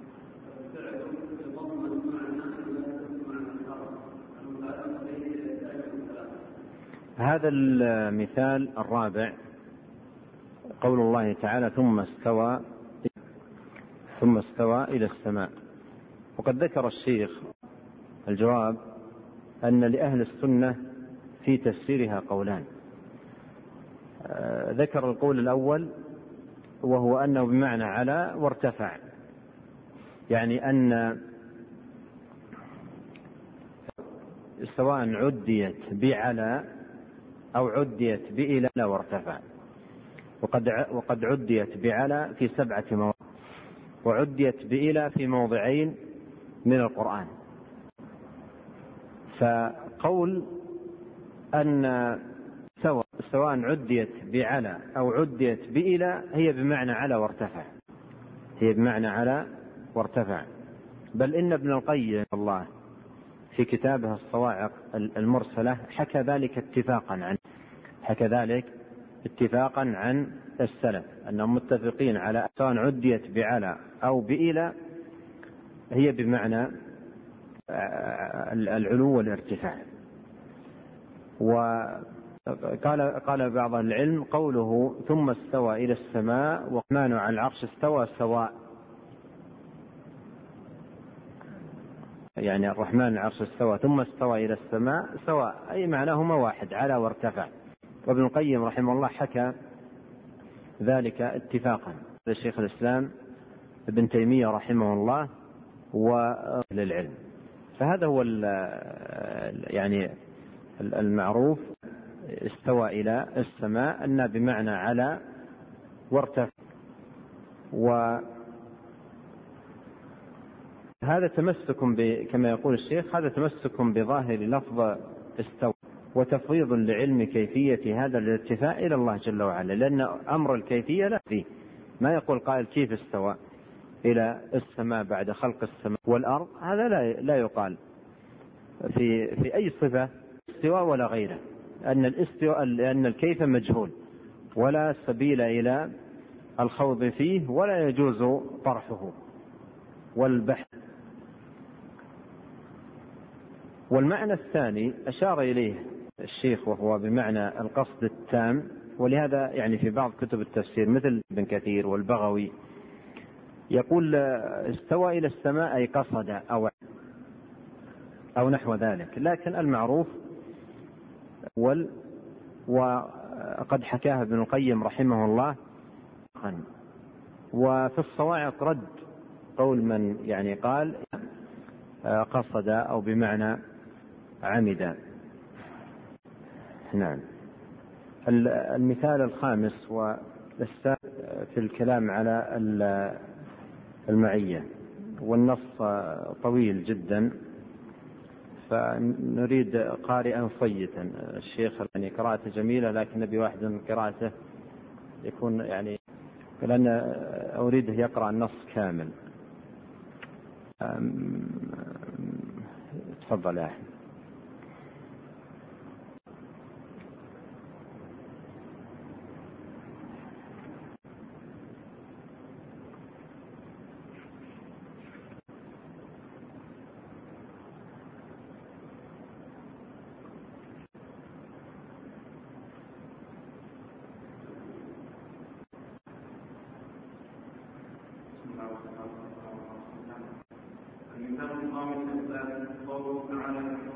هذا المثال الرابع قول الله تعالى ثم استوى إلى السماء. وقد ذكر الشيخ الجواب أن لأهل السنة في تفسيرها قولان. ذكر القول الأول وهو أنه بمعنى على وارتفع، يعني أن سواء عديت بعلى أو عديت بإلى وارتفع. وقد عديت بعلى في 7 مواضع، وعديت بإلى في موضعين من القرآن. فقول أن سواء عديت بعلى أو عديت بإلى هي بمعنى على وارتفع، هي بمعنى على وارتفع. بل إن ابن القيم الله في كتابه الصواعق المرسلة حكى ذلك اتفاقا عن السلف أنهم متفقين على سواء عديت بعلى أو بإلى هي بمعنى العلو والارتفاع. وقال بعض العلم قوله ثم استوى إلى السماء والرحمن على العرش استوى سواء، يعني الرحمن على العرش استوى ثم استوى إلى السماء سواء، أي معناهما واحد، على وارتفع. وابن القيم رحمه الله حكى ذلك اتفاقا للشيخ الإسلام ابن تيمية رحمه الله وأهل العلم. فهذا هو يعني المعروف استوى إلى السماء أن بمعنى على وارتفع. وهذا تمسك كما يقول الشيخ هذا تمسك بظاهر لفظ استوى وتفويض لعلم كيفية هذا الارتفاع إلى الله جل وعلا، لأن أمر الكيفية لا فيه. ما يقول قائل كيف استوى إلى السماء بعد خلق السماء والأرض، هذا لا يقال في أي صفة استواء ولا غيره، لأن الكيف مجهول ولا سبيل إلى الخوض فيه ولا يجوز طرحه والبحث. والمعنى الثاني أشار إليه الشيخ وهو بمعنى القصد التام، ولهذا يعني في بعض كتب التفسير مثل ابن كثير والبغوي يقول استوى إلى السماء أي قصد أو نحو ذلك، لكن المعروف وقد حكاها ابن القيم رحمه الله. وفي الصواعق رد قول من يعني قال قصد أو بمعنى عمد. نعم. المثال الخامس والسادس في الكلام على المعية، والنص طويل جدا فنريد قارئا صيتا. الشيخ يعني قراءته جميلة لكن نبي واحد من قراءته يكون يعني لأن أريده يقرأ النص كامل. تفضل يا أحمد. المثال الخامس قوله تعالى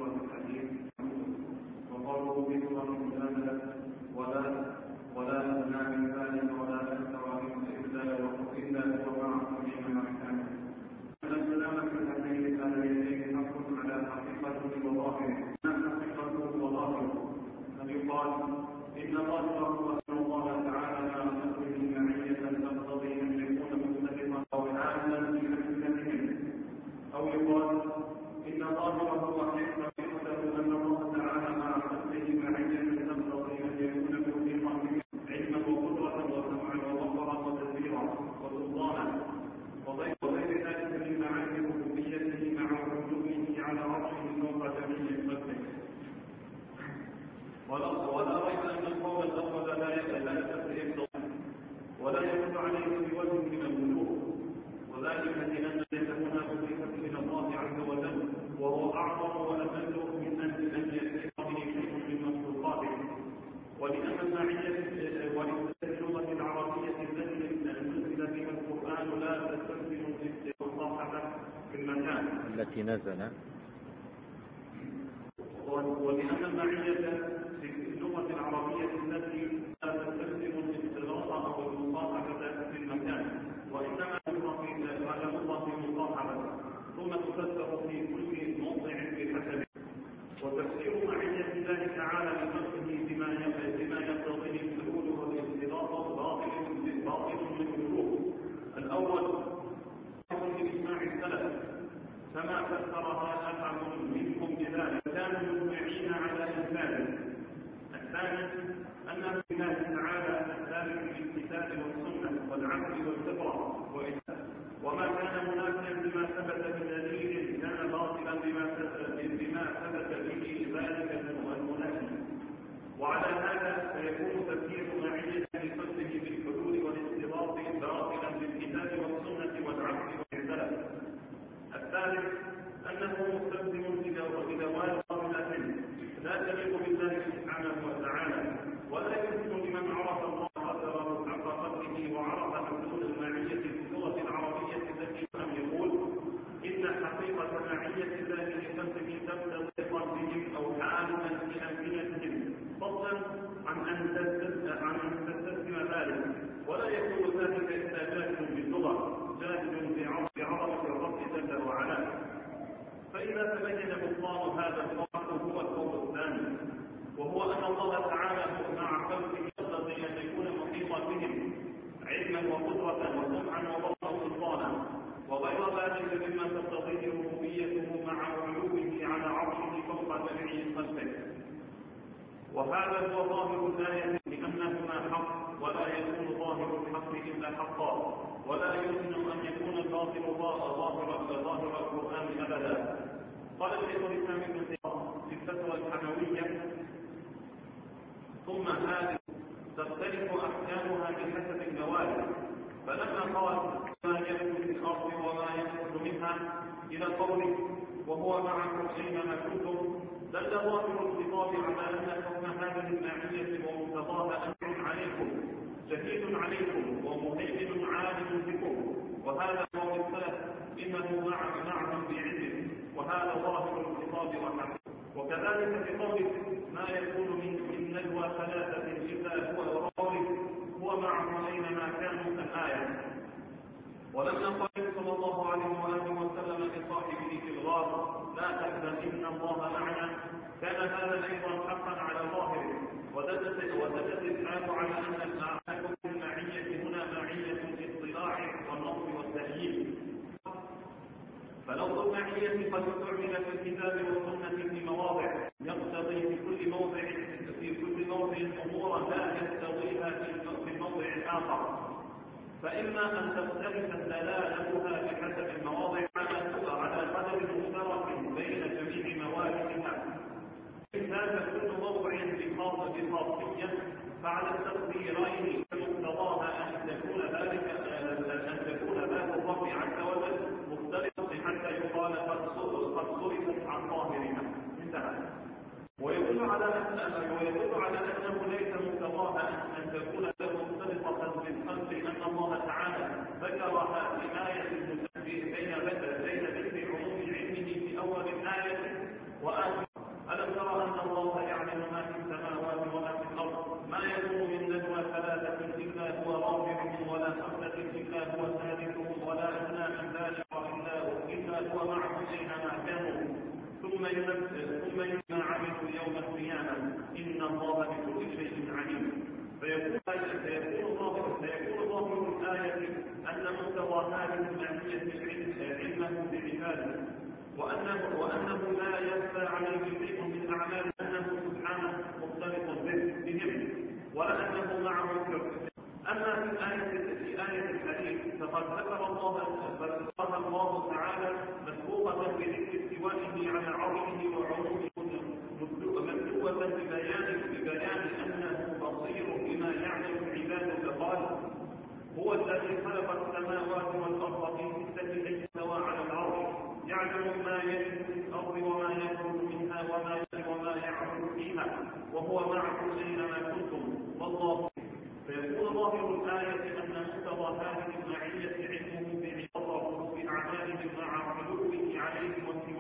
التي نزل. ولأن المعية في اللغة العربية التي لا تستلزم الاختلاط أو المصاحبة في المكان، وإنما على لغة المصاحبة ثم تفسر في كل موضع بحسبه. وتفسير معية الله تعالى لخلقه بما يقتضيه الحلول والاختلاط باطل من وجوه. الأول بإجماع السلف كما فسرها أحد منهم بذلك كانوا مجمعين على إنكاره. الثاني أن الله تعالى الثابت بالكتاب والسنة والعقل والفطرة وما كان منافيا بما ثبت بدليل كان باطلا بما ثبت به ذلك المنافي. وعلى هذا فيكون تفسير معية لفضله بالحلول والاستضافة باطلا بالكتاب والسنة والعقل والسلف. الثالث أنه مستلزم بدوام قابلة لا تليق بالله سبحانه وتعالى، ولا يمكن لمن عرف الله قدره حق قدره وعرف حدود المعية في اللغة العربية التي لم يقول إن حقيقة معية الله لخلقه تبتغي بهم أو حالة في أمكنتهم، فضلا عن أن تستسلم ذلك، ولا يكون ذلك إلا جاهل باللغة جاهل بعظمة الرب جل وعلا. فإذا تبين بطلان هذا الفرق هو القول الثاني، وهو أن الله تعالى مع خلقه يقتضي أن يكون محيطا بهم علما وقدرة وسمعا وبصرا وسلطانا وغير ذلك مما تقتضيه ربوبيته مع علوه على عرشه فوق جميع خلقه. وهذا هو ظاهر الآية لأنهما حق، ولا يكون ظاهر الحق إلا حقا، ولا يمكن أن يكون الباطل ظاهر القرآن أبدا. قال شيخ الإسلام ابن تيمية في الفتوى الحموية: ثم هذه تختلف أحكامها بحسب الموارد. فلما قال ما يكون في الأرض وما يخرج منها إلى قوله وهو معكم أينما كنتم، دل ظاهر الخطاب على أن حكم هذه المعية ومقتضاها أمر عليكم شهيد عليكم ومهيمن عالم بكم، وهذا هو السلف إنه معهم بعلمه، وهذا ظاهر الخطاب وحقه. وكذلك في قوله ما يكون من نجوى ثلاثة إلا هو وقوله هو معهم أينما كانوا الآية. ولما قال صلى الله عليه وآله وسلم لصاحبه في الغار لا تحزن إن الله معنا، كان هذا أيضا حقا على ظاهره، ودلت الحال على أن المعية هنا معية الاطلاع والنصب والتأييد. فلفظ المعية قد استعمل في الكتاب والسنة في مواضع يقتضي في كل موضع أمورا لا يقتضيها في الموضع الآخر، فإما أن تختلف دلالتها بحسب المواضع على قدر مشترك بين جميع مواردها. إذا كل موضع بخاصية فعلى التقديرين مقتضاها أن تكون ذات الرب عز وجل مختلفة حتى يقال قد صرفت عن ظاهرها. انتهى. ويدل على أنه ليس مقتضاها أن تكون مختلطة بالخلق، لأن الله تعالى ذكرها في آية بين ذكر عموم علمه في أول الآية وآخر. ألم ترى أن الله يعلم ما في السماوات وما في الأرض ما يكون من نجوى ثلاثة إلا هو رابعهم ولا خمسة إلا هو ثالثهم ولا أدنى من ذلك إلا هو معهم أينما كانوا ثم يجمع عملوا يوم القيامة إن الله بكل شيء عليم. فيكون ظاهر الآية أن مقتضى هذه المعية علمه بعباده، وأنه لا يخفى عليه شيء من أعمال، أنه سبحانه مختلط بهم ولا أنه معه كفر. أما في آية الحديث فقد ذكر الله تعالى مسبوقة بذكر استوائه على عرشه وعلومه مبدوءة ببيان أنه بصير بما يعمل العباد، فقال هو الذي خلق السماوات والأرض في 6 أيام استوى على العرش يعلم ما يلج في الأرض وما يخرج منها وما يعرج فيها وهو معكم أينما كنتم والله. فيكون ظاهر الآية أن مقتضى هذه المعية علمه بعباده بأعمالهم مع علوه عليهم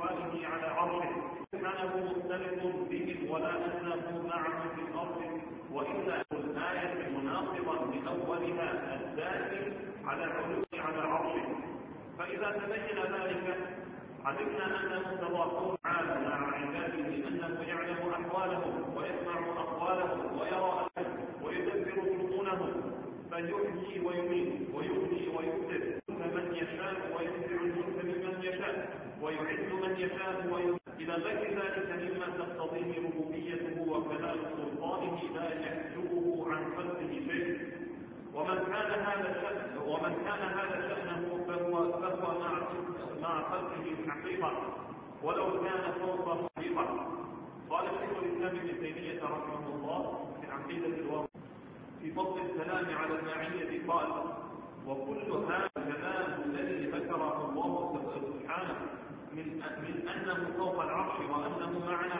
أنه مختلف بهم ولا أنه معهم في الأرض، وإلا الآية مناقضا لأولها الدال على العلو على عرشه. فإذا تبين ذلك علمنا أنه تضافر تعالى مع عباده، أنه يعلم أحوالهم ويسمع أقوالهم ويرى أهلهم ويدبر شؤونهم، فيحيي ويميت ويغني ويبدل من يشاء وينزع الملك ممن يشاء ويعز من يشاء إلى غير ذلك مما تقتضيه ربوبيته وكمال سلطانه لا يحجبه عن خلقه شيء. ومن كان هذا شأنه فهو مع خلقه الحقيقة ولو كان فوق الحقيقة. قال شيخ الإسلام ابن تيمية رحمه الله في عقيدة الواقع في فضل الكلام على المعية قال: وكل هذا الكلام الذي ذكره الله سبحانه من أنه فوق العرش وأنه معنى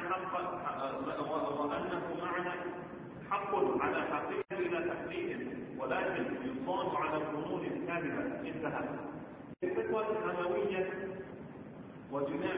حق على حقيقة لا تحقيق، ولكن يصان على الظنون الكاذبة. انتهى. الفتوى الحموية وجميع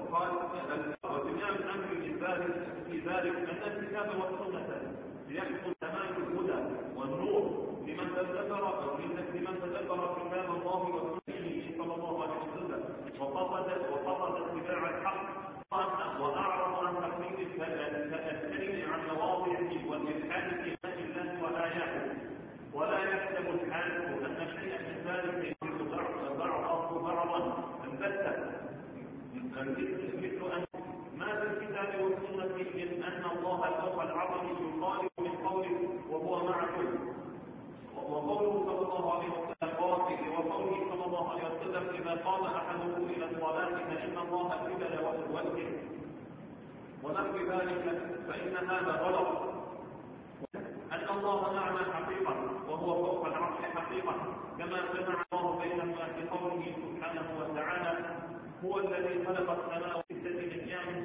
الأمر في ذلك أن الكتاب والسنة يحصل تمام الهدى والنور لمن تدبر كتاب الله ورسوله صلى الله عليه وسلم وقصد اتباع الحق وأعرض عن تقليد الكلم عن مواضعه والإلحاد في الله وآياته. ولا يحسب الحادث أن شيئا من ذلك يجب بعضه بعضا البتة، مثل أن ما في الكتاب والسنة من أن الله فوق العرش يخالف من قوله وهو معكم، وقوله صلى الله عليه وسلم قاتل، وقوله صلى الله عليه وسلم إذا قام أحدكم إلى الصلاة فإن الله قبل وجهه ونحو ذلك، فإن هذا غلط. أن الله معنا حقيقة وهو فوق العرش حقيقة، كما جمع الله بينهما في قوله سبحانه وتعالى: هو الذي خلق السماوات في 6 أيام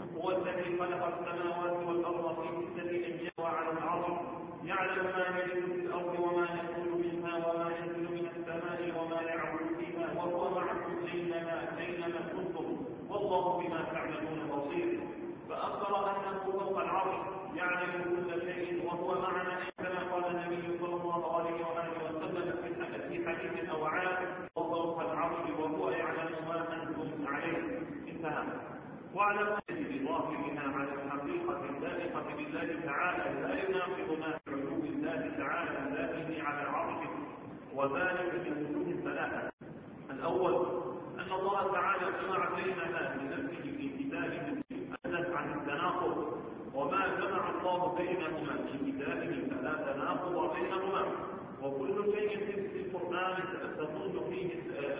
والأرض في 6 أيام وعلى العرش يعلم ما يلج في الأرض وما يخرج منها وما ينزل من السماء وما يعرج فيها وهو معكم أينما كنتم والله بما تعملون بصير. فأخبر أنه فوق العرش يعلم كل شيء وهو معنا، كما قال النبي صلى الله عليه وآله وسلم في حديث الأوعاد: وفوق العرش وهو يعلم ما أنتم عليه. انتهى. واعلم أن بظاهرها على الحقيقة اللائقة بالله تعالى لا يناقض ما في علو الله تعالى ذاته على عرشه، وذلك من وجوه ثلاثة. الأول أن الله تعالى جمع بينها بنفسه في كتابه النهي عن التناقض، وما جمع الله بينهما في كتابه فلا تناقض بينهما، وكل شيء في القرآن تظن فيه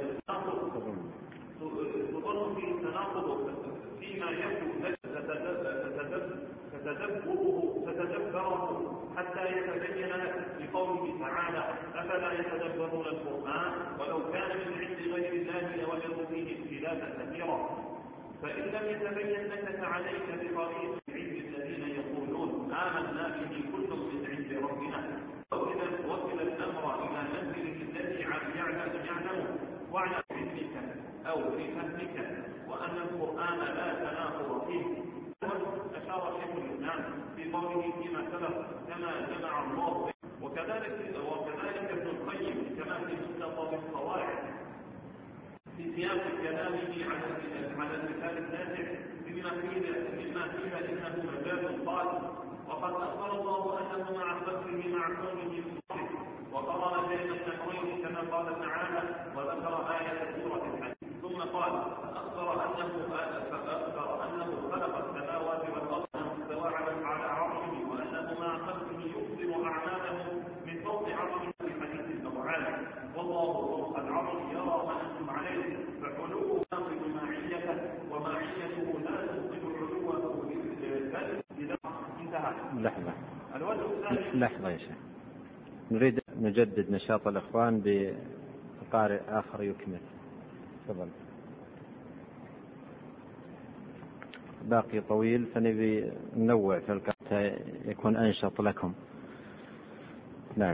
التناقض فيما يكون لك تتدبره حتى يتبين لك، بقوله تعالى: أفلا يتدبرون القرآن ولو كان من عند غير الله لوجدوا فيه اختلافا كثيرا. فإن لم يتبين لك فعليك بطريق العلم الذين يقولون آمنا به كل من عند ربنا، وكل الأمر إلى منزله الذي يعلمه واعلم علمك أو في فهمك وأن القرآن لا تناقض فيه. أشار شيخ الإسلام في قوله فيما سبق كما جمع الله، وكذلك ابن القيم كما في مستقبل القواعد في سياق كلامه على المثال النافع مما فيها إنه مجاز. قال: وقد أخبر الله أنه مع خلقه مع كونه مصطفى، وقرن بين الأمرين كما قال تعالى: وذكر آية سورة الحج. ثم قال: فأخبر أنه خلق السماوات والأرض واستوى على عرشه، وأنه مع خلقه يبصر أعماله من فوق عرشه في حديث الأوعاد: والله فوق العرش يرى ما أنتم عليه، فعلوه ناقض معيته ومعيته لا تنقض علوه بل إذا انتهى. لحظة يا شيخ، نريد نجدد نشاط الإخوان بقارئ آخر يكمل. تفضل. باقي طويل فنبي ننوع في القراءة يكون أنشط لكم. نعم.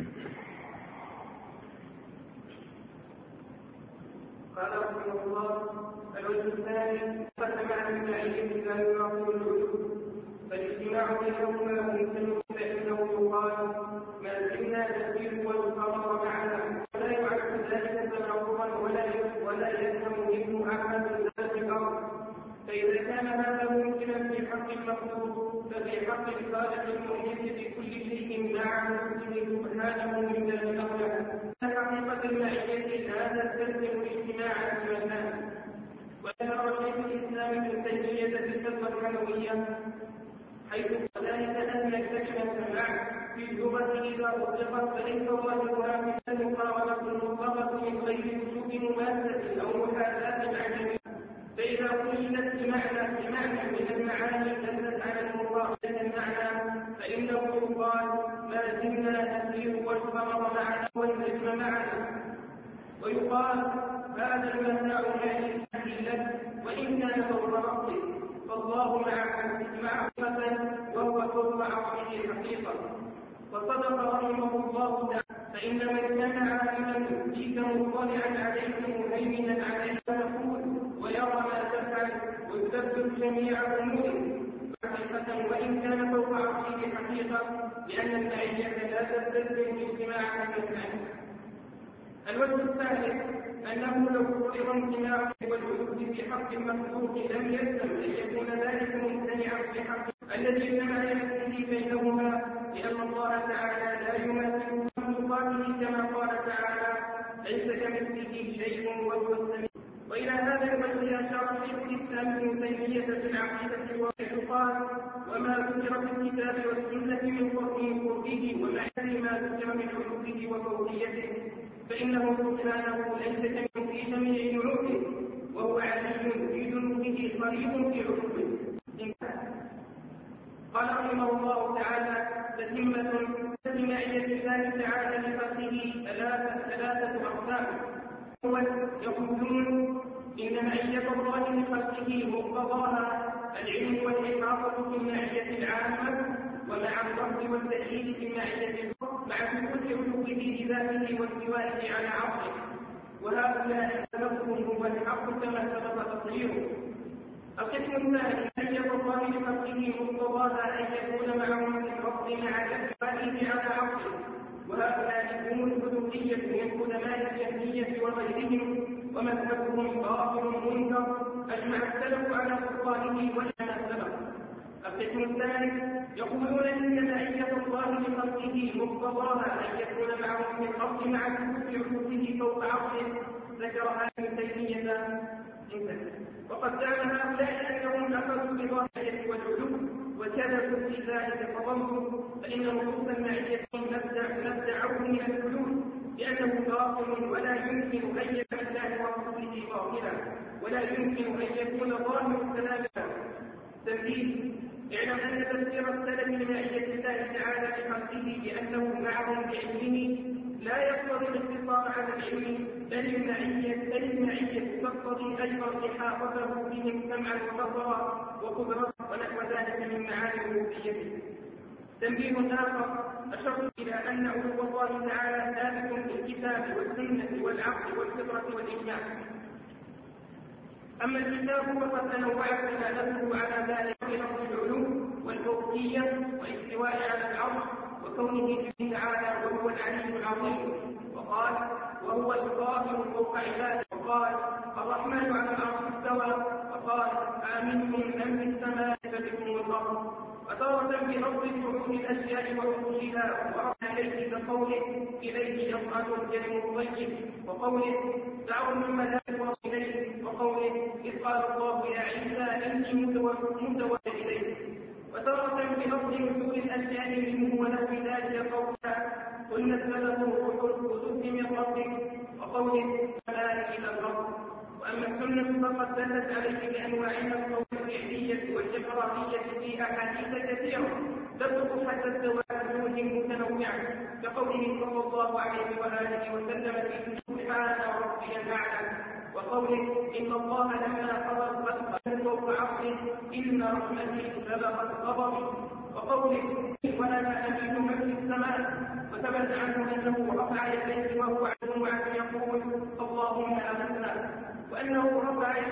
قال رحمه الله: الوجه الثاني: فتبع من معية الله بينهما ممكن فإنه يقال ما زلنا نسير والقمر معنا، ولا يعد ذلك تناقضا ولا يفهم منه أحد ذات الأمر. فإذا كان هذا ممكنا في حق المخلوق ففي حق الخالق المحيط بكل شيء مع نفسه سبحانه من الأولى. حقيقة المعية لا تستلزم اجتماع المكان. وذكر شيخ الإسلام ابن تيمية في الفتوى الحموية حيث ذلك أن الكلمة مع في اللغة إذا أطلقت فليس ظاهرها من المقاومة المطلقة من غير وجود مماثلة أو محاذاة العجمية. فإذا قيلت بمعنى من المعاني دلت على المراد المعنى فإنه يقال ما زلنا نسير والقمر معنا والنجم معنا. ويقال هذا المتاع ما لك وإن كان فوق رأسه فالله مع صفة وهو فوق عرشه حقيقة. وصدق رحمه الله تعالى فإن من كان عالما فيك مطلعا عليك مهيمنا عليك يقول ويرى ما تفعل ويدبر جميع أموره حقيقة وإن كان فوق عرشه حقيقة، لأن المعية لا تستلزم اجتماع المكان. الوجه الثالث أنه لو فرض امتناع والعلو في حق المخلوق لم يلزم أن يكون ذلك ممتنعا في حق الذي اجتمع يقتضي بينهما، لأن الله تعالى لا يمثل مخلوقاته كما قال تعالى ليس كمثله شيء وهو السميع. وإلى هذا الوجه أشار شيخ الإسلام ابن تيمية في العقيدة الواحد قال وما ذكر في الكتاب والسنة من قربه ومعنى ما ذكر من علوه وفوقيته فإنه سبحانه ليس كمثله في جميع نعوته وهو علي في جنوده قريب في علوه. قال رحمه الله تعالى تتمة معية الله تعالى لخلقه ثلاثة أقسام. يقولون إن معية الله لخلقه مقتضاها العلم والإحاطة في المعية العامة، ومع الرفض والتأييد في المعية مع ثبوت علوه بذاته واستوائه على عرشه. وهؤلاء سببهم هو الحق كما سبق تقريره. القسم الثاني معية الله لخلقه مقتضاها أن يكون معهم في الرفض مع استوائه على عرشه. وهؤلاء هم الحدودية من قدماء الجهمية وغيرهم، ومذهبهم باطل منكر أجمع السلف على بطلانه وإنما سبق. القسم الثالث يقولون إن معية الله لخلقه مقتضاها أن يكون معهم في الأرض مع ثبوت علوه فوق عرشه. ذكرها ابن تيمية. وقد زعم هؤلاء أنهم أخذوا بظاهرية والعلو وكذبوا في ذلك فضلوا، فإن نصوص المعية نبدعه من الحلول لأنه باطل ولا يمكن أن يكون الله ورسوله باطلا ولا يمكن أن يكون ظاهر الكلام. تنبيه: اعلم أن تفسير السلف لمعية الله تعالى بخلقه بأنه معهم بعلمه لا يقتضي الاقتصار على العلم، بل المعية تقتضي أيضا إحاطته بهم سمعا وبصرا وقدرة ونحو ذلك من معاني ربوبيته. تنبيه آخر: أشرت إلى أن علو الله تعالى ثابت في الكتاب والسنة والعقل والفطرة والإجماع. أما الكتاب فقد تنوعت دلالته على ذلك بلفظ العلو والفوقية والاستواء على العرش وكونه تعالى وهو العلي العظيم. وقال وهو القاهر فوق عباده. وقال الرحمن على العرش استوى. وقال آمنتم من في السماء فبكم الأرض. وتارة بلفظ شعور الأشياء وعقولها ورفع إليه كقوله إليه يصعد الكلم الطيب، وقوله دعوا الملائكة إليه، وقوله إذ قال الله يا عيسى إني متوجه إليه. وتارة بلفظ نزول الأشياء منه ونحو ذلك قولها قل نزله روح القدس من ربك، وقوله الملائكة إلى الرب. وأما السنة فقد دلت عليه بأنواعها القول الفعلية والإقرارية في أحاديث كثيرة تبلغ حتى الزواج وجه متنوعة، كقوله صلى الله عليه وآله وسلم في سبحان ربي الأعلى، وقوله إن الله لما قضى الخلق فوق عرشه إن رحمتي سبقت غضبي، وقوله ولا تأمين من في السماء. وثبت عنه أنه رفع يديه وهو عدو يقول اللهم آمنا، وأنه رفع يده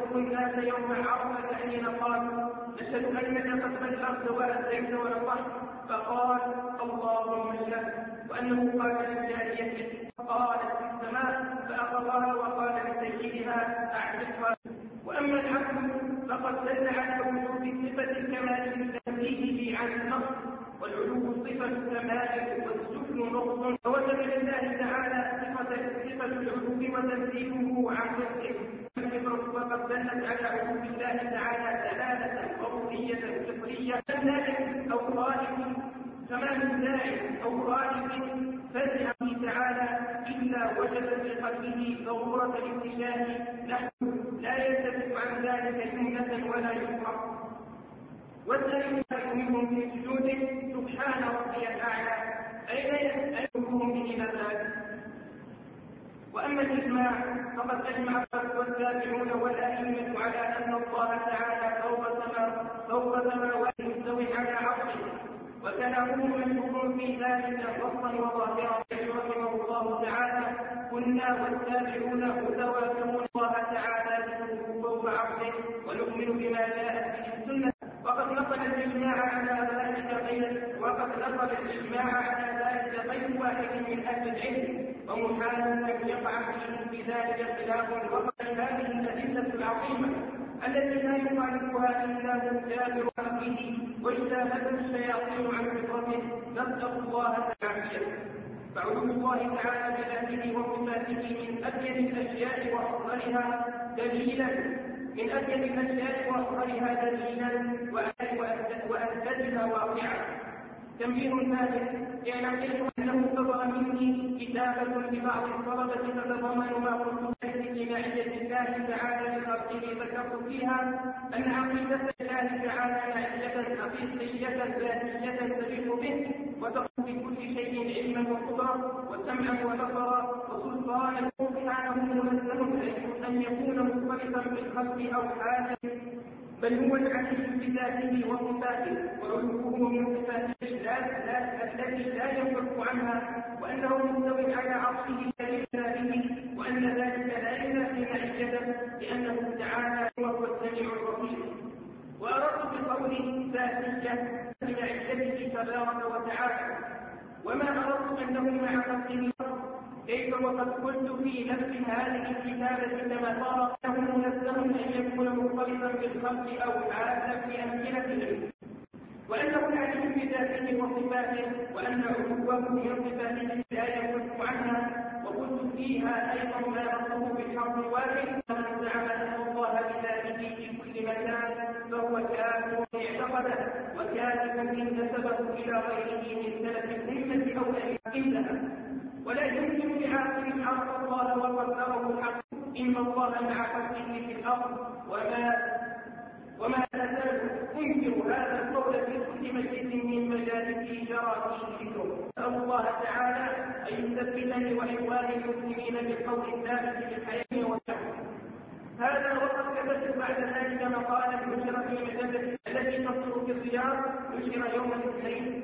يخطب الناس يوم عرفة حين قال: نشهد أنك قد بلغت وأديت ونصحت، فقال: اللهم اشهد. وأنه قال للجارية: قالت في السماء، فأخذها وقال لسيدها: أعتقها. وأما العبد فقد دل على وجود صفة الكمال من تنزيهه عن النقص، والعلو صفة كمال والسفل نقص، فوجب لله تعالى صفة العلو وتنزيهه عن نقصه. وقد دلت على علو الله تعالى دلالة قولية فطرية، ذلك أو خالق كما من ذلك أو خالق فزع تعالى إلا وجد في قلبه ضرورة الاتجاه نحو لا يلتفت عن ذلك جملة ولا يفرق. والثاني منهم في سجوده: سبحان ربي الأعلى، أين يأتيهم به ذلك. وأما الإجماع فقد أجمع والتابعون والأئمة على أن الله تعالى فوق سماوات مستوٍ على عرشه، وكلامهم مشهور في ذلك نصا وظاهرا. رحمه الله تعالى: كنا والتابعون متوافقون الله تعالى فوق عرشه، ونؤمن بما جاءت به السنة. وقد نقل الإجماع على ذلك غير واحد من أهل العلم، ومحال أن يقع فيهم في ذلك خلاف. وقد هذه الأدلة العظيمة التي لا يخالفها إلا من جابر به واجتهدت الشياطين عن فطرته، نسأل الله العافية. فعلو الله تعالى بذاته وصفاته من أبين الأشياء وأسددها واقعة. تنبيه ثالث: يعلم أنه صدر مني كتابة لبعض الطلبة تتضمن ما قلت في معية الله تعالى لخلقه. ذكرت فيها أن عقيدة الله تعالى معية حقيقية ذاتية تليق به، وتقوم بكل شيء علما وقدرا وسمعا وبصرا وسلطانا. سبحانه منزه أن يكون مختلطا بالخلق أو حاجة، بل هو العلي بذاته وصفاته، وعلوه من صفاته التي لا ينفك عنها، وأنه مستوٍ على عرشه لا به، وأن ذلك لا ينافي معيته، لأنه تعالى وهو السميع البصير. وأردت بقوله ذاتية بمعيته تبارك وتعالى، وما أردت أنه مع خلقه. كيف وقد قلت في نفس هذه الكتابة كما صار له منزه أن يكون مختلطا بالخلق أو حالا في أمثلتهم، وأنه العلي بذاته وصفاته، وأن علوه من صفاته لا ينفك عنها. وقلت فيها أيضا ما نصه بالحرف الواحد: من زعم أن الله بذاته في كل مكان فهو كافر اعتقده، وكاذب إن نسبه إلى غيره من سلف الأمة أو أئمتها. ولا يمكن لعاقل عرف الله وقدره الحق. إن الله مع خلقه في الأرض وما أزال أنكر هذا القول في كل مجلس من مجالسه جرى فيه ذكره. أسأل الله تعالى أن يثبتني وإخواني المسلمين بالقول الثابت في الحياة والشر. هذا وقد كتبت بعد ذلك مقالا نشر في مجلة التي تصدر في الرياض، نشر يوم الاثنين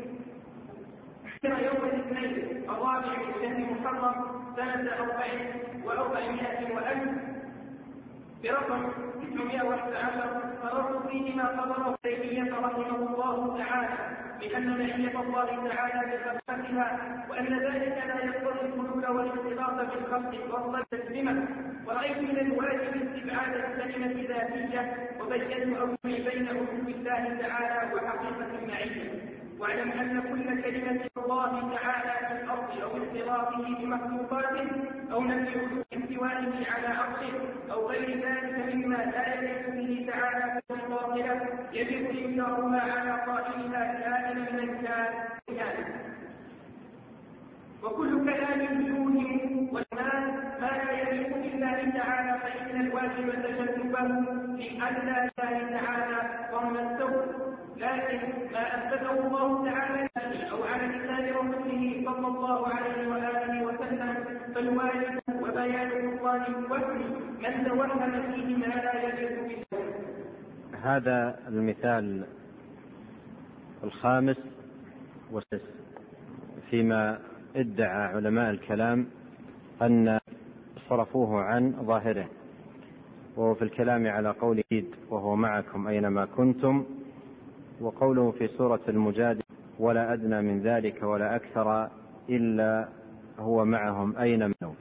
الرابع من شهر محرم سنة 400 وألف برقم 911. فررت فيه ما قدره تيمية رحمه الله تعالى بأن معية الله تعالى بخلقتها، وأن ذلك لا يقتضي الخلول والاختلاط بالخلق فضلا تسليما. ورأيت من الواجب استبعاد الكلمة ذاتية، وبينت أوجه بين علو الله تعالى وحقيقة المعية. واعلم أن كل كلمة الله تعالى في الأرض أو اختلاطه بمخلوقاته أو نفي علو استوائه على عرشه أو غير ذلك مما لا يليق به تعالى باطلة، يجب إنكارها على قائلها كائنا من كان. وكل كلام يوهم والمال ما لا يليق بالله تعالى، فإن الواجب تجنبه لأن لا الله تعالى ضمنته. لكن ما أثبته الله تعالى أو على لسان رسوله صلى الله عليه وآله وسلم فالواجب وبيان سلطان الوهم من توهم فيه ما لا يليق به. هذا المثال الخامس والسادس فيما ادعى علماء الكلام أن صرفوه عن ظاهره، وهو في الكلام على قوله وهو معكم أينما كنتم، وقوله في سورة المجادلة ولا أدنى من ذلك ولا أكثر إلا هو معهم أينما كنتم.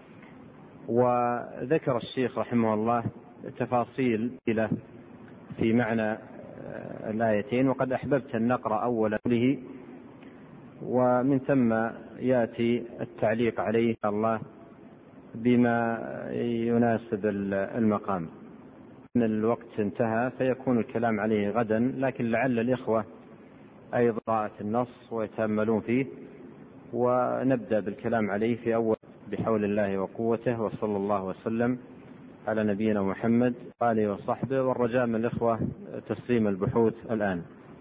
وذكر الشيخ رحمه الله تفاصيل في معنى الآيتين، وقد أحببت أن نقرأ أولا له ومن ثم يأتي التعليق عليه الله بما يناسب المقام. إن الوقت انتهى فيكون الكلام عليه غدا، لكن لعل الإخوة أيضا قراءة النص ويتأملون فيه، ونبدأ بالكلام عليه في أول بحول الله وقوته، وصلى الله وسلم على نبينا محمد وآله وصحبه، والرجاء من الإخوة تسليم البحوث الآن.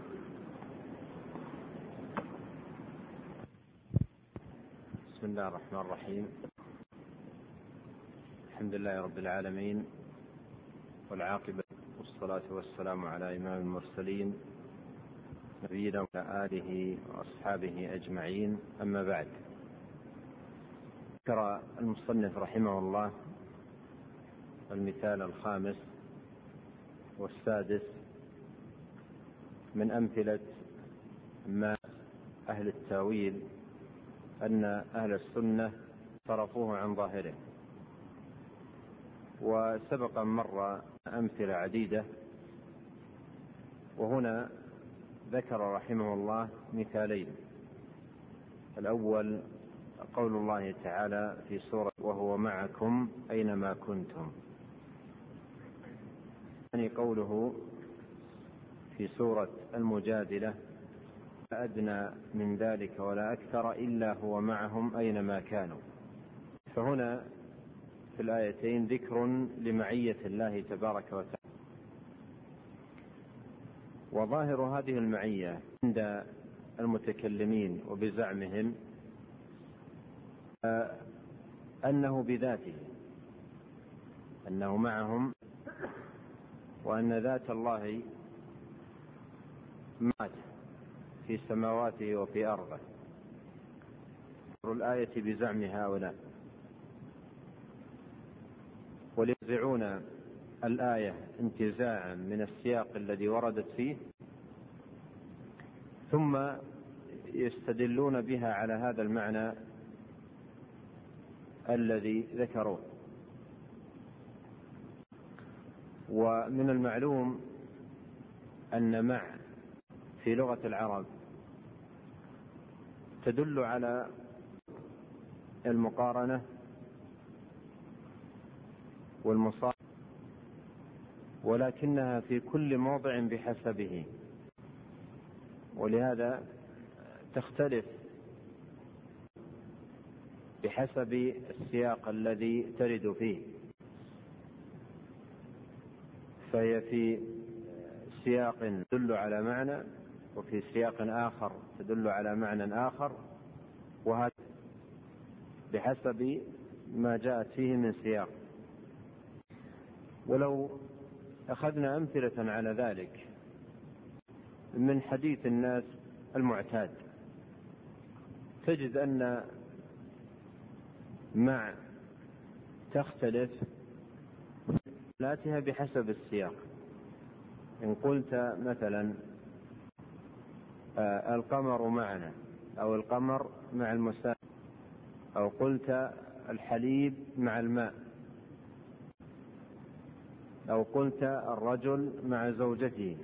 بسم الله الرحمن الرحيم. الحمد لله رب العالمين، والعاقبة والصلاة والسلام على إمام المرسلين نبينا وعلى آله وأصحابه أجمعين، أما بعد. ذكر المصنف رحمه الله المثال الخامس والسادس من أمثلة ما أهل التاويل أن أهل السنة صرفوه عن ظاهره، وسبق مر أمثلة عديدة، وهنا ذكر رحمه الله مثالين. الأول قول الله تعالى في سورة وهو معكم أينما كنتم، يعني قوله في سورة المجادلة لا أدنى من ذلك ولا أكثر إلا هو معهم أينما كانوا. فهنا في الآيتين ذكر لمعية الله تبارك وتعالى، وظاهر هذه المعية عند المتكلمين وبزعمهم أنه بذاته، أنه معهم، وأن ذات الله مات في سماواته وفي أرضه. الآية بزعم هؤلاء، ولينزعون الآية انتزاعا من السياق الذي وردت فيه، ثم يستدلون بها على هذا المعنى الذي ذكروه. ومن المعلوم أن مع في لغة العرب تدل على المقارنة والمصارعة، ولكنها في كل موضع بحسبه، ولهذا تختلف بحسب السياق الذي ترد فيه، فهي في سياق تدل على معنى، وفي سياق آخر تدل على معنى آخر، وهذا بحسب ما جاءت فيه من سياق. ولو أخذنا أمثلة على ذلك من حديث الناس المعتاد، تجد أن مع تختلف لاتها بحسب السياق. إن قلت مثلا القمر معنا، أو القمر مع المسافر، أو قلت الحليب مع الماء، أو قلت الرجل مع زوجته،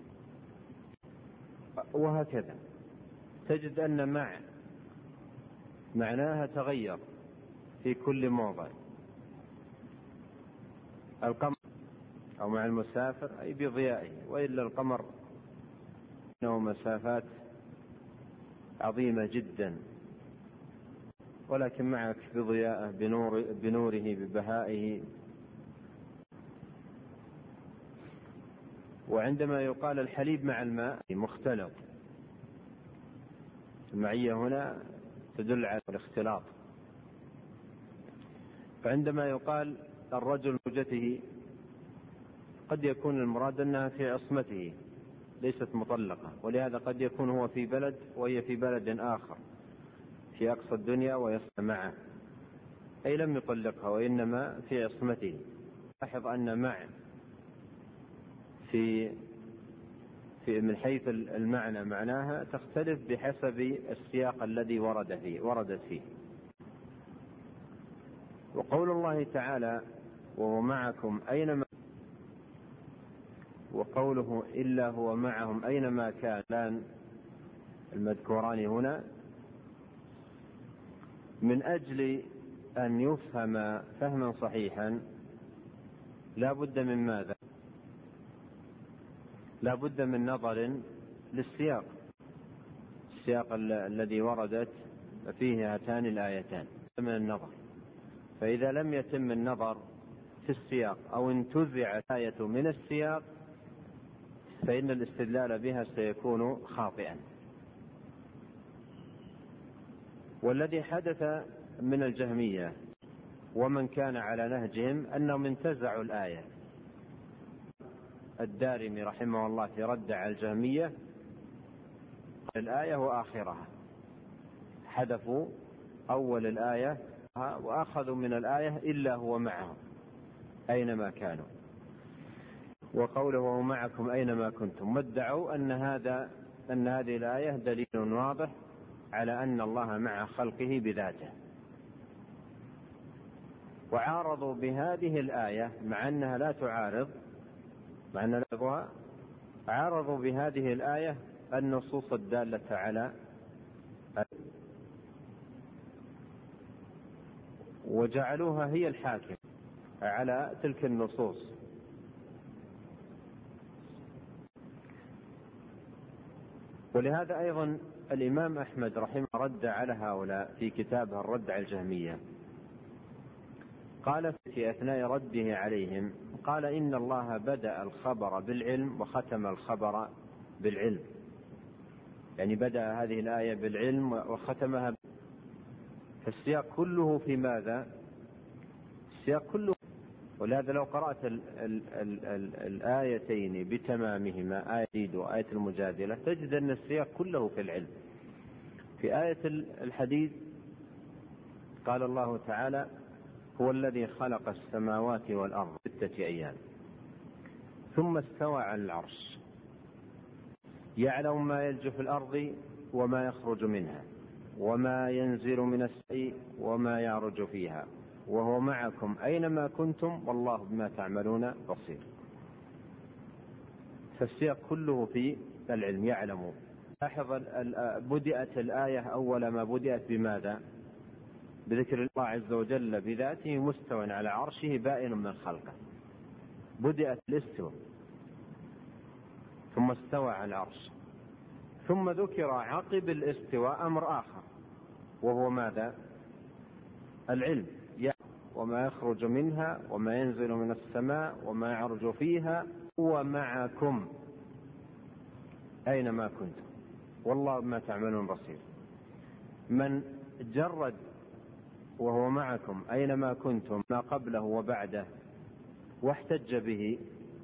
وهكذا تجد أن مع معناها تغير في كل موضع. القمر أو مع المسافر أي بضيائه، وإلا القمر إنه مسافات عظيمة جدا، ولكن معك بضيائه بنوره ببهائه. وعندما يقال الحليب مع الماء مختلط، المعية هنا تدل على الاختلاط. فعندما يقال الرجل زوجته قد يكون المراد أنها في عصمته ليست مطلقة، ولهذا قد يكون هو في بلد وهي في بلد آخر في أقصى الدنيا ويصل معه، أي لم يطلقها وإنما في عصمته. لاحظ أن مع في من حيث المعنى معناها تختلف بحسب السياق الذي وردت فيه. وقول الله تعالى وهو معكم أينما، وقوله إلا هو معهم أينما كان المذكوران هنا من أجل أن يفهم فهما صحيحا لا بد من ماذا؟ لا بد من نظر للسياق، السياق الذي وردت فيه هاتان الآيتان من النظر. فإذا لم يتم النظر في السياق أو انتزعت آية من السياق فإن الاستدلال بها سيكون خاطئا. والذي حدث من الجهمية ومن كان على نهجهم أنهم انتزعوا الآية. الدارمي رحمه الله في رد على الجهمية الآية وآخرها، حذفوا أول الآية وأخذوا من الآية إلا هو معهم أينما كانوا، وقوله وهو معكم أينما كنتم، وادعوا أن هذه الآية دليل واضح على أن الله مع خلقه بذاته، وعارضوا بهذه الآية مع أنها لا تعارض، مع أن لفظها عارضوا بهذه الآية النصوص الدالة على وجعلوها هي الحاكم على تلك النصوص. ولهذا أيضا الإمام أحمد رحمه رد على هؤلاء في كتابه الرد على الجهمية، قال في أثناء رده عليهم قال إن الله بدأ الخبر بالعلم وختم الخبر بالعلم، يعني بدأ هذه الآية بالعلم وختمها. فالسياق كله في ماذا؟ السياق كله. ولهذا لو قرأت الآيتين بتمامهما، آية الحديد وآية المجادلة، تجد أن السياق كله في العلم. في آية الحديد قال الله تعالى هو الذي خلق السماوات والأرض 6 أيام ثم استوى على العرش يعلم ما يلج في الأرض وما يخرج منها وما ينزل من السماء وما يعرج فيها وهو معكم أينما كنتم والله بما تعملون بصير. فالسياق كله في العلم، يعلم. لاحظ بدأت الآية أول ما بدأت بماذا؟ بذكر الله عز وجل بذاته مستوى على عرشه بائن من خلقه. بدأت الاستواء ثم استوى على العرش، ثم ذكر عقب الاستواء أمر آخر وهو ماذا؟ العلم، وما يخرج منها وما ينزل من السماء وما يعرج فيها هو معكم أينما كنتم والله بما تعملون بصير. من جرد وهو معكم أينما كنتم ما قبله وبعده واحتج به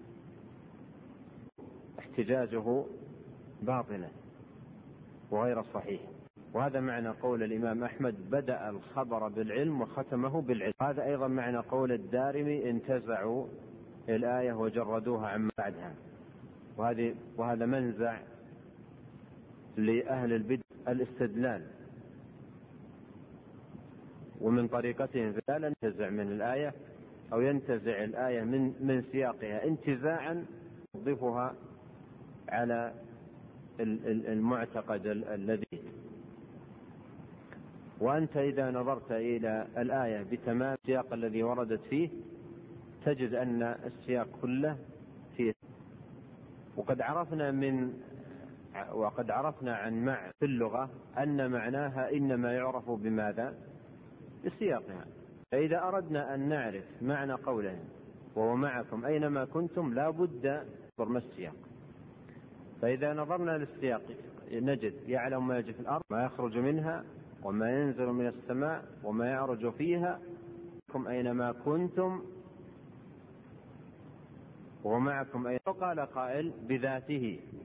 احتجاجه باطلا وغير صحيح. وهذا معنى قول الإمام أحمد بدأ الخبر بالعلم وختمه بالعلم. هذا أيضا معنى قول الدارمي انتزعوا الآية وجردوها عما بعدها. وهذا منزع لأهل البدع الاستدلال، ومن طريقتهم لا ينتزع من الآية أو ينتزع الآية من سياقها انتزاعا يضيفها على المعتقد الذي. وأنت إذا نظرت إلى الآية بتمام السياق الذي وردت فيه تجد أن السياق كله فيه. وقد عرفنا عن مع في اللغة أن معناها إنما يعرف بماذا؟ بسياقها. فإذا أردنا أن نعرف معنى قوله وهو معكم أينما كنتم لا بد من السياق. فإذا نظرنا للسياق نجد يعلم ما يجري في الأرض ما يخرج منها وما ينزل من السماء وما يعرج فيها أينما كنتم ومعكم أينما. قال قائل بذاته